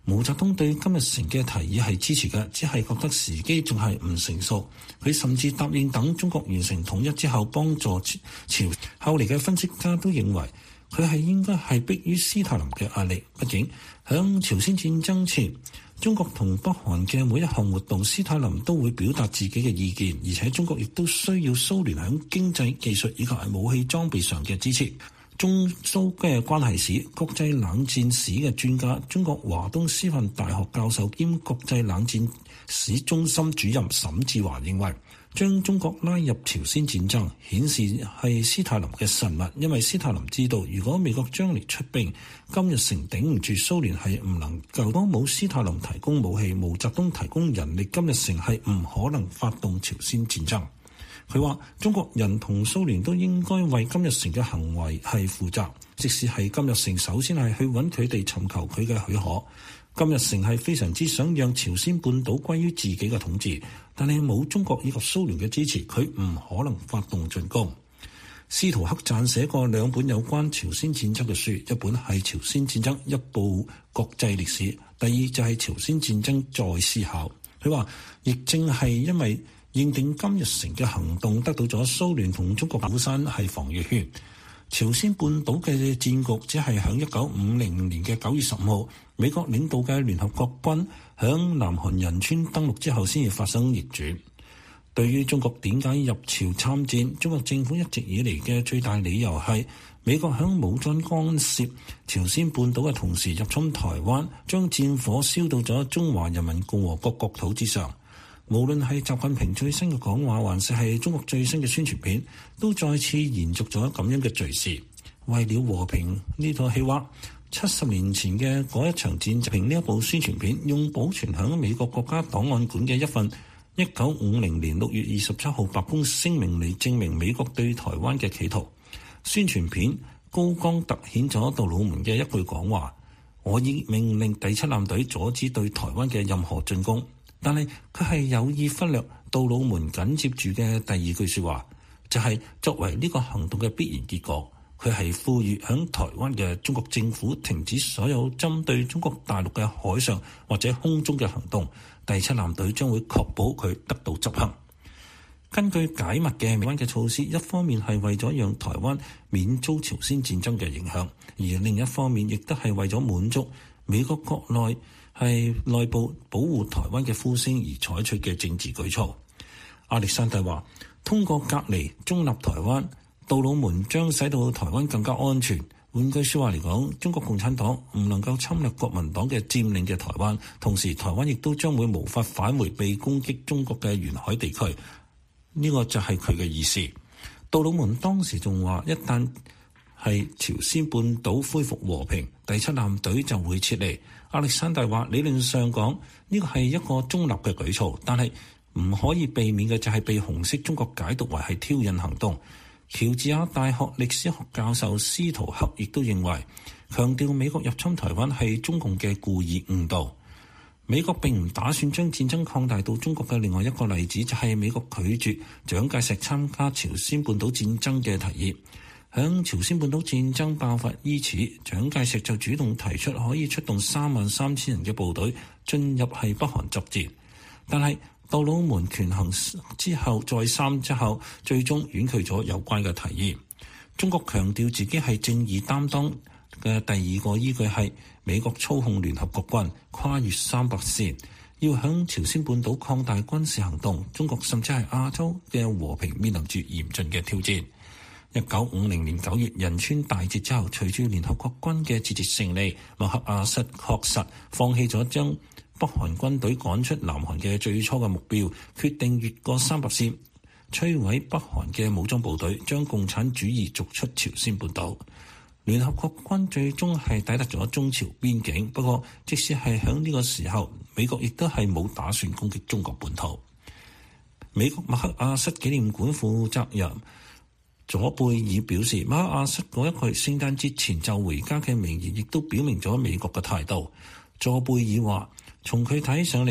毛澤東對金日成嘅提議係支持嘅，只係覺得時機仲係唔成熟。佢甚至答應等中國完成統一之後幫助朝。後嚟嘅分析家都認為佢係應該係迫於斯大林嘅壓力。畢竟響朝鮮戰爭前，中國同北韓嘅每一項活動，斯大林都會表達自己嘅意見，而且中國亦都需要蘇聯響經濟、技術以及係武器裝備上嘅支持。中蘇嘅關係史、國際冷戰史嘅專家、中國華東師範大學教授兼國際冷戰史中心主任沈志華認為，將中國拉入朝鮮戰爭顯示係斯大林嘅神密，因為斯大林知道如果美國將嚟出兵，金日成頂唔住，蘇聯係唔能夠。如果冇斯大林提供武器，毛澤東提供人力，金日成係唔可能發動朝鮮戰爭。佢話中國人同蘇聯都應該為金日成嘅行為係負責，即使係金日成首先係去揾佢哋尋求佢嘅許可。金日成係非常之想讓朝鮮半島歸於自己嘅統治，但係冇中國以及蘇聯嘅支持，佢唔可能發動進攻。司徒克撰寫過兩本有關朝鮮戰爭嘅書，一本係《朝鮮戰爭一部國際歷史》，第二就係《朝鮮戰爭再思考》。佢話亦正係因為認定金日成嘅行動得到咗蘇聯同中國虎山係防禦圈，朝鮮半島嘅戰局只係響一九五零年嘅九月十五號，美國領導嘅聯合國軍響南韓仁川登陸之後先至發生逆轉。對於中國點解入朝參戰，中國政府一直以嚟嘅最大理由係美國響武裝干涉朝鮮半島嘅同時入侵台灣，將戰火燒到咗中華人民共和國國土之上。無論係習近平最新嘅講話，還是係中國最新嘅宣傳片，都再次延續咗咁樣嘅敘事。為了和平呢套戲話，七十年前嘅嗰一場戰爭，呢一部宣傳片用保存響美國國家檔案館嘅一份一九五零年六月二十七號白宮聲明嚟證明美國對台灣嘅企圖。宣傳片高光突顯咗杜魯門嘅一句講話：我已命令第七艦隊阻止對台灣嘅任何進攻。但係佢係有意忽略杜魯門緊接住嘅第二句説話，就係、是、作為呢個行動嘅必然結果，佢係呼籲響台灣嘅中國政府停止所有針對中國大陸嘅海上或者空中嘅行動，第七艦隊將會確保佢得到執行。根據解密嘅美灣嘅措施，一方面係為咗讓台灣免遭朝鮮戰爭嘅影響，而另一方面亦都係為咗滿足美國國內係內部保護台灣嘅呼聲而採取嘅政治舉措。亞歷山大話，通過隔離中立台灣，杜魯門將使到台灣更加安全。換句説話嚟講，中國共產黨唔能夠侵略國民黨嘅佔領嘅台灣，同時台灣亦都將會無法返回被攻擊中國嘅沿海地區。呢、這個就係佢嘅意思。杜魯門當時仲話，一旦係朝鮮半島恢復和平，第七艦隊就會撤離。亞歷山大話，理論上講呢個係一個中立嘅舉措，但係唔可以避免嘅就係被紅色中國解讀為係挑釁行動。喬治亞大學歷史學教授斯圖克亦都認為，強調美國入侵台灣係中共嘅故意誤導。美國並唔打算將戰爭擴大到中國嘅另外一個例子，就係美國拒絕蔣介石參加朝鮮半島戰爭嘅提議。響朝鮮半島戰爭爆發伊始，蔣介石就主動提出可以出動三萬三千人嘅部隊進入係北韓作戰，但係杜魯門權衡之後再三之後，最終婉拒咗有關嘅提議。中國強調自己係正義擔當嘅第二個依據係美國操控聯合國軍跨越三百線，要響朝鮮半島擴大軍事行動。中國甚至係亞洲嘅和平面臨住嚴峻嘅挑戰。一九五零年九月仁川大捷之後，隨住聯合國軍嘅節節勝利，麥克阿瑟確實放棄咗將北韓軍隊趕出南韓嘅最初嘅目標，決定越過三百線，摧毀北韓嘅武裝部隊，將共產主義逐出朝鮮半島。聯合國軍最終係抵達咗中朝邊境，不過即使係喺呢個時候，美國亦都係冇打算攻擊中國本土。美國麥克阿瑟紀念館負責人佐貝爾表示，麥克阿瑟嗰一句聖誕節前就回家嘅名言，亦都表明咗美國嘅態度。佐貝爾話，從佢睇上嚟，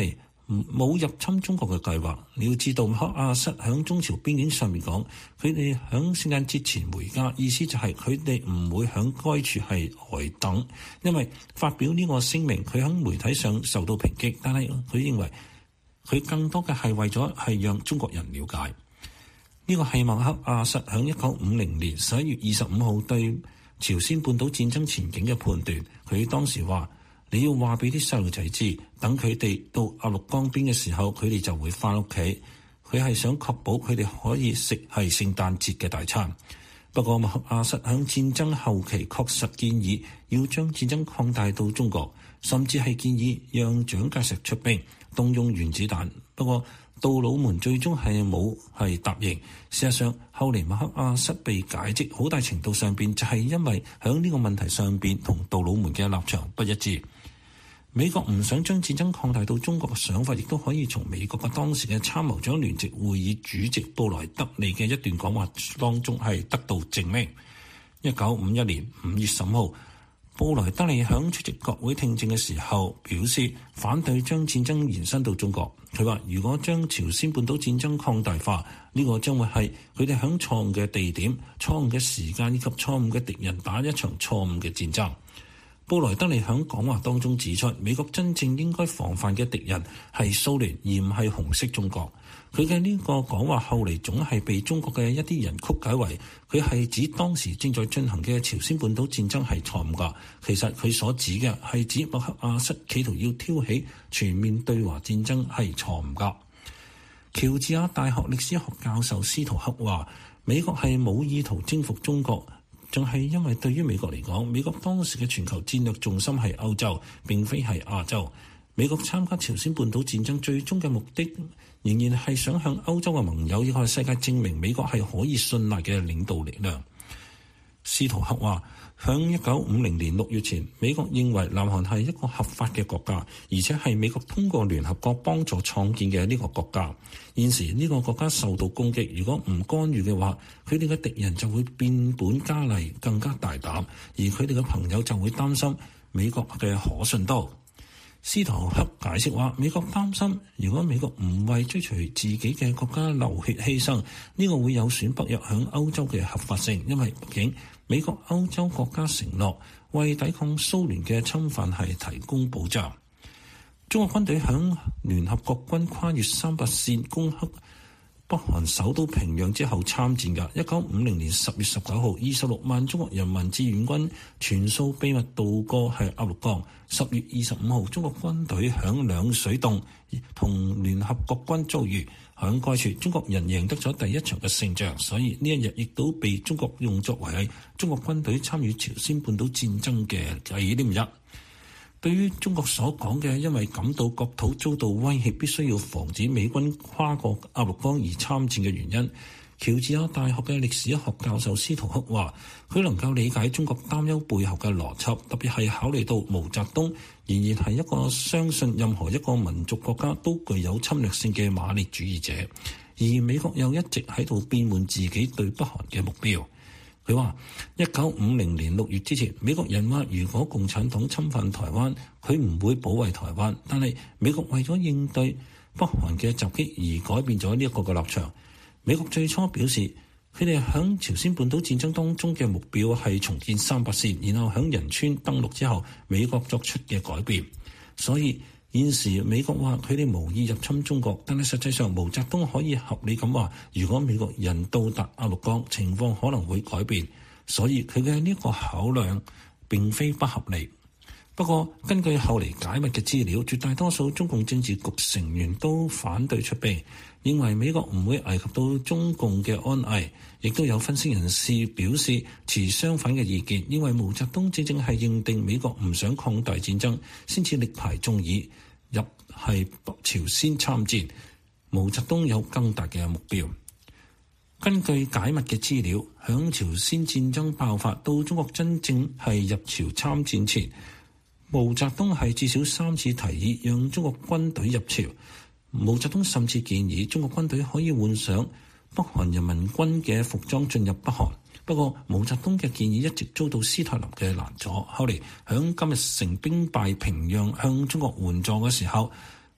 冇入侵中國嘅計劃。你要知道，麥克阿瑟響中朝邊境上面講，佢哋響聖誕節前回家，意思就係佢哋唔會響該處係呆等。因為發表呢個聲明，佢響媒體上受到抨擊，但係佢認為佢更多嘅係為咗係讓中國人了解。呢個係麥克阿瑟響一九五零年十一月二十五號對朝鮮半島戰爭前景嘅判斷。佢當時話：你要話俾啲細路仔知，等佢哋到鴨綠江邊嘅時候，佢哋就會翻屋企。佢係想確保佢哋可以食係聖誕節嘅大餐。不過麥克阿瑟響戰爭後期確實建議要將戰爭擴大到中國，甚至係建議讓蔣介石出兵動用原子彈。不過杜魯門最終係冇係答應。事實上，後嚟麥克阿瑟被解職，好大程度上邊就係因為響呢個問題上邊同杜魯門嘅立場不一致。美國唔想將戰爭擴大到中國嘅想法，亦都可以從美國嘅當時嘅參謀長聯席會議主席布萊德利嘅一段講話當中係得到證明。一九五一年五月十號，布萊德利響出席國會聽證嘅時候表示反對將戰爭延伸到中國。佢話：如果將朝鮮半島戰爭擴大化，呢個將會係佢哋響錯誤嘅地點、錯誤嘅時間以及錯誤嘅敵人打一場錯誤嘅戰爭。布萊德利響講話當中指出，美國真正應該防範嘅敵人係蘇聯，而唔係紅色中國。佢嘅呢個講話後嚟總係被中國嘅一啲人曲解為佢係指當時正在進行嘅朝鮮半島戰爭係錯誤㗎。其實佢所指嘅係指麥克阿瑟企圖要挑起全面對華戰爭係錯誤㗎。喬治亞大學歷史學教授斯圖克話：美國係冇意圖征服中國，仲係因為對於美國嚟講，美國當時嘅全球戰略重心係歐洲，並非係亞洲。美國參加朝鮮半島戰爭最終嘅目的，仍然係想向歐洲嘅盟友以及世界證明美國係可以信賴嘅領導力量。斯圖克話：響一九五零年六月前，美國認為南韓係一個合法嘅國家，而且係美國通過聯合國幫助創建嘅呢個國家。現時呢個國家受到攻擊，如果唔干預嘅話，佢哋嘅敵人就會變本加厲，更加大膽，而佢哋嘅朋友就會擔心美國嘅可信度。斯圖克解釋話：美國擔心，如果美國唔為追隨自己嘅國家流血犧牲，呢個會有損北約響歐洲嘅合法性，因為畢竟美國歐洲國家承諾為抵抗蘇聯嘅侵犯係提供保障。中國軍隊響聯合國軍跨越三八線攻克北韓首都平壤之後參戰㗎。一九五零年十月十九號，二十六萬中國人民志願軍全數秘密渡過係鴨綠江。十月二十五號，中國軍隊響兩水洞同聯合國軍遭遇，響該處中國人贏得咗第一場嘅勝仗，所以呢一日亦都被中國用作為係中國軍隊參與朝鮮半島戰爭嘅紀念日。對於中國所講嘅因為感到國土遭到威脅，必須要防止美軍跨過鴨綠江而參戰嘅原因，喬治亞大學嘅歷史學教授斯圖克話：佢能夠理解中國擔憂背後嘅邏輯，特別係考慮到毛澤東仍然係一個相信任何一個民族國家都具有侵略性嘅馬列主義者，而美國又一直喺度變換自己對北韓嘅目標。佢話：一九五零年六月之前，美國人話如果共產黨侵犯台灣，佢唔會保衛台灣。但係美國為咗應對北韓嘅襲擊而改變咗呢一個嘅立場。美國最初表示，佢哋響朝鮮半島戰爭當中嘅目標係重建三八線，然後響仁川登陸之後，美國作出嘅改變。所以現時美國話佢哋無意入侵中國，但係實際上毛澤東可以合理咁話，如果美國人到達鴨綠江，情況可能會改變。所以佢嘅呢個考量並非不合理。不過根據後嚟解密嘅資料，絕大多數中共政治局成員都反對出兵，認為美國唔會危及到中共嘅安危。亦都有分析人士表示持相反嘅意見，認為毛澤東正正係認定美國唔想擴大戰爭，先至力排眾議入係北朝鮮參戰。毛澤東有更大嘅目標。根據解密嘅資料，響朝鮮戰爭爆發到中國真正係入朝參戰前，毛澤東係至少三次提議讓中國軍隊入朝。毛澤東甚至建議中國軍隊可以換上北韓人民軍嘅服裝進入北韓。不過毛澤東嘅建議一直遭到斯大林嘅攔阻。後嚟響金日成兵敗平壤向中國援助嘅時候，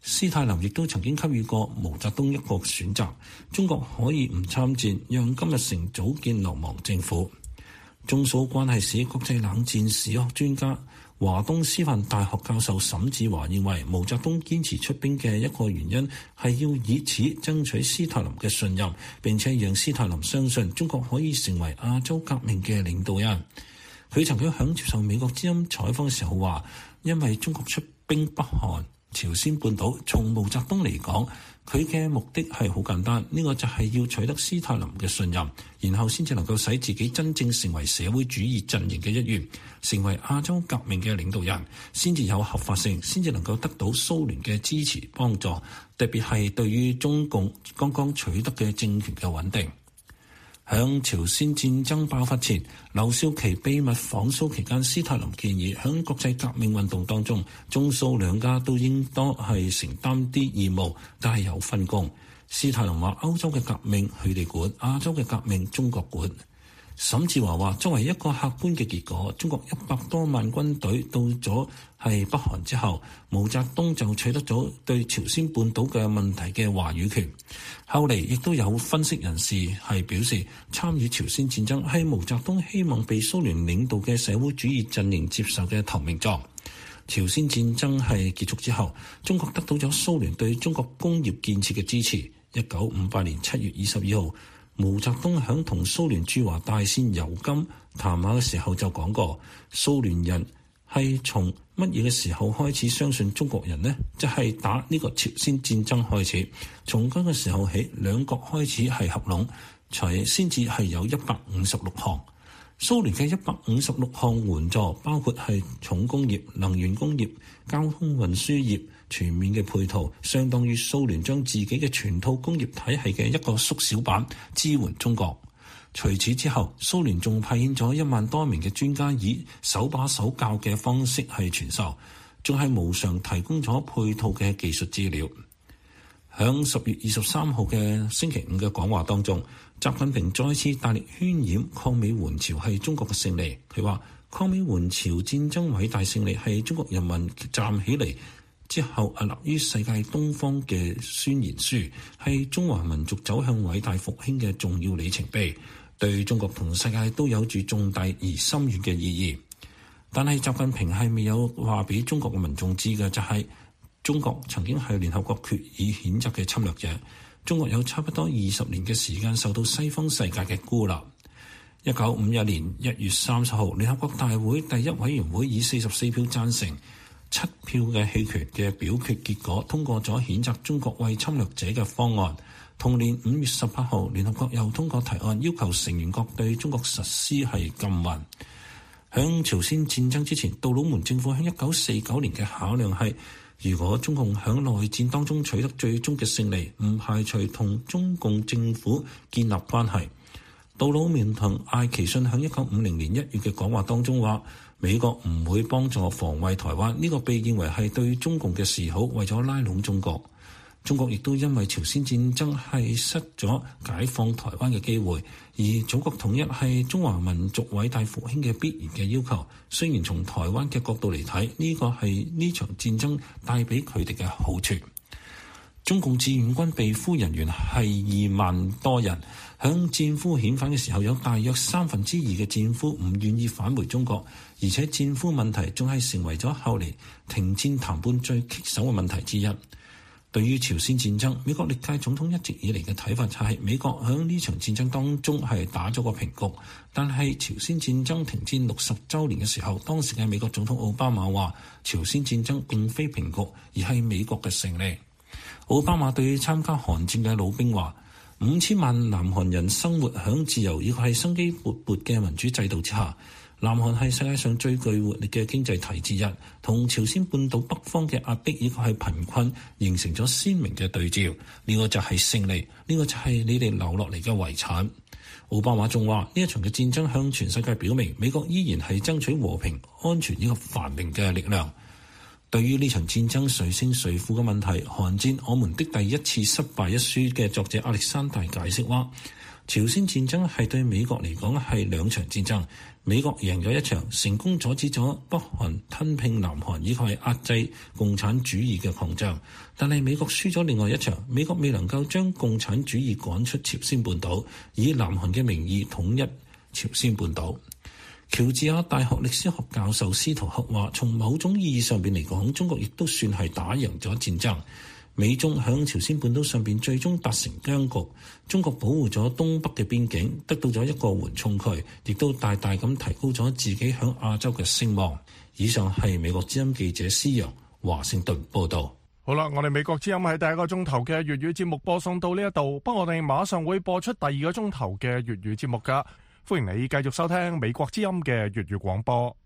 斯泰林亦都曾經給予過毛澤東一個選擇，中國可以唔參戰，讓金日成組建流亡政府。中蘇關係史國際冷戰史學專家華東師範大學教授沈志華認為，毛澤東堅持出兵嘅一個原因係要以此爭取斯泰林嘅信任，並且讓斯泰林相信中國可以成為亞洲革命嘅領導人。佢曾經響接受美國之音採訪嘅時候話，因為中國出兵北韓、朝鮮半島，從毛澤東嚟講，佢嘅目的係好簡單，呢個就係要取得斯泰林嘅信任，然後先至能夠使自己真正成為社會主義陣營嘅一員，成為亞洲革命嘅領導人，先至有合法性，先至能夠得到蘇聯嘅支持幫助，特別係對於中共剛剛取得嘅政權嘅穩定。響朝鮮戰爭爆發前，劉少奇秘密訪蘇期間，斯泰林建議響國際革命運動當中，中蘇兩家都應當係承擔啲義務，但係有分工。斯泰林話：歐洲嘅革命佢哋管，亞洲嘅革命中國管。沈志華話：作為一個客觀嘅結果，中國一百多萬軍隊到咗係北韓之後，毛澤東就取得咗對朝鮮半島嘅問題嘅話語權。後嚟亦都有分析人士係表示，參與朝鮮戰爭係毛澤東希望被蘇聯領導嘅社會主義陣營接受嘅投名狀。朝鮮戰爭係結束之後，中國得到咗蘇聯對中國工業建設嘅支持。一九五八年七月二十二號，毛澤東響同蘇聯駐華大使尤金談話嘅時候就講過，蘇聯人係從乜嘢嘅時候開始相信中國人呢？即係打呢個朝鮮戰爭開始，從嗰個時候起，兩國開始係合攏，才先至係有一百五十六項。蘇聯嘅一百五十六項援助，包括係重工業、能源工業、交通運輸業全面嘅配套，相當於蘇聯將自己嘅全套工業體系嘅一個縮小版支援中國。除此之後，蘇聯仲派遣咗一萬多名嘅專家，以手把手教嘅方式係傳授，仲係無償提供咗配套嘅技術資料。響十月二十三號嘅星期五嘅講話當中，習近平再次大力渲染抗美援朝係中國嘅勝利。佢話抗美援朝戰爭偉大勝利係中國人民站起嚟之後屹立於世界東方嘅宣言書，係中華民族走向偉大復興嘅重要里程碑，對中國同世界都有住重大而深遠嘅意義。但係習近平係未有話俾中國嘅民眾知嘅，就係、是、中國曾經係聯合國決議譴責嘅侵略者。中國有差不多二十年嘅時間受到西方世界嘅孤立。一九五一年一月三十號，聯合國大會第一委員會以四十四票贊成、七票嘅棄權嘅表決結果，通過咗譴責中國為侵略者嘅方案。同年五月十八號，聯合國又通過提案，要求成員國對中國實施係禁運。響朝鮮戰爭之前，杜魯門政府響一九四九年嘅考量係，如果中共響內戰當中取得最終嘅勝利，唔排除同中共政府建立關係。杜魯門同艾奇遜響一九五零年一月嘅講話當中話，美國唔會幫助防衛台灣，呢、這個被認為係對中共嘅示好，為咗拉攏中國。中國亦都因為朝鮮戰爭係失咗解放台灣嘅機會，而祖國統一係中華民族偉大復興嘅必然嘅要求。雖然從台灣嘅角度嚟睇，呢、這個係呢場戰爭帶俾佢哋嘅好處。中共志願軍被俘人員係二萬多人，響戰俘遣返嘅時候，有大約三分之二嘅戰俘唔願意返回中國，而且戰俘問題仲係成為咗後嚟停戰談判最棘手嘅問題之一。對於朝鮮戰爭，美國歷屆總統一直以嚟嘅睇法就係美國響呢場戰爭當中係打咗個平局，但係朝鮮戰爭停戰六十週年嘅時候，當時嘅美國總統奧巴馬話朝鮮戰爭並非平局，而係美國嘅勝利。奧巴馬對參加韓戰嘅老兵話：五千萬南韓人生活響自由，亦係生機勃勃嘅民主制度之下。南韓係世界上最具活力嘅經濟體之一，同朝鮮半島北方嘅壓迫以及係貧困形成咗鮮明嘅對照。呢個就係勝利，呢個就係你哋留落嚟嘅遺產。奧巴馬仲話：呢一場嘅戰爭向全世界表明，美國依然係爭取和平、安全以及繁榮嘅力量。對於呢場戰爭誰勝誰負嘅問題，韓戰我們的第一次失敗一書嘅作者亞歷山大解釋話： 朝鮮戰爭係對美國嚟講係兩場戰爭，美國贏咗一場，成功阻止咗北韓吞併南韓，以及係壓制共產主義嘅擴張。但係美國輸咗另外一場，美國未能夠將共產主義趕出朝鮮半島，以南韓嘅名義統一朝鮮半島。喬治亞大學歷史學教授斯圖克話，從某種意義上邊嚟講，中國亦都算係打贏咗戰爭。美中響朝鮮半島上邊最終達成僵局，中國保護咗東北嘅邊境，得到咗一個緩衝區，亦都大大咁提高咗自己響亞洲嘅聲望。以上係美國之音記者施洋華盛頓報道。 好啦，我哋美國之音喺第一個鐘頭嘅粵語節目播送到呢一度，不過我哋馬上會播出第二個鐘頭嘅粵語節目噶，歡迎你繼續收聽美國之音嘅粵語廣播。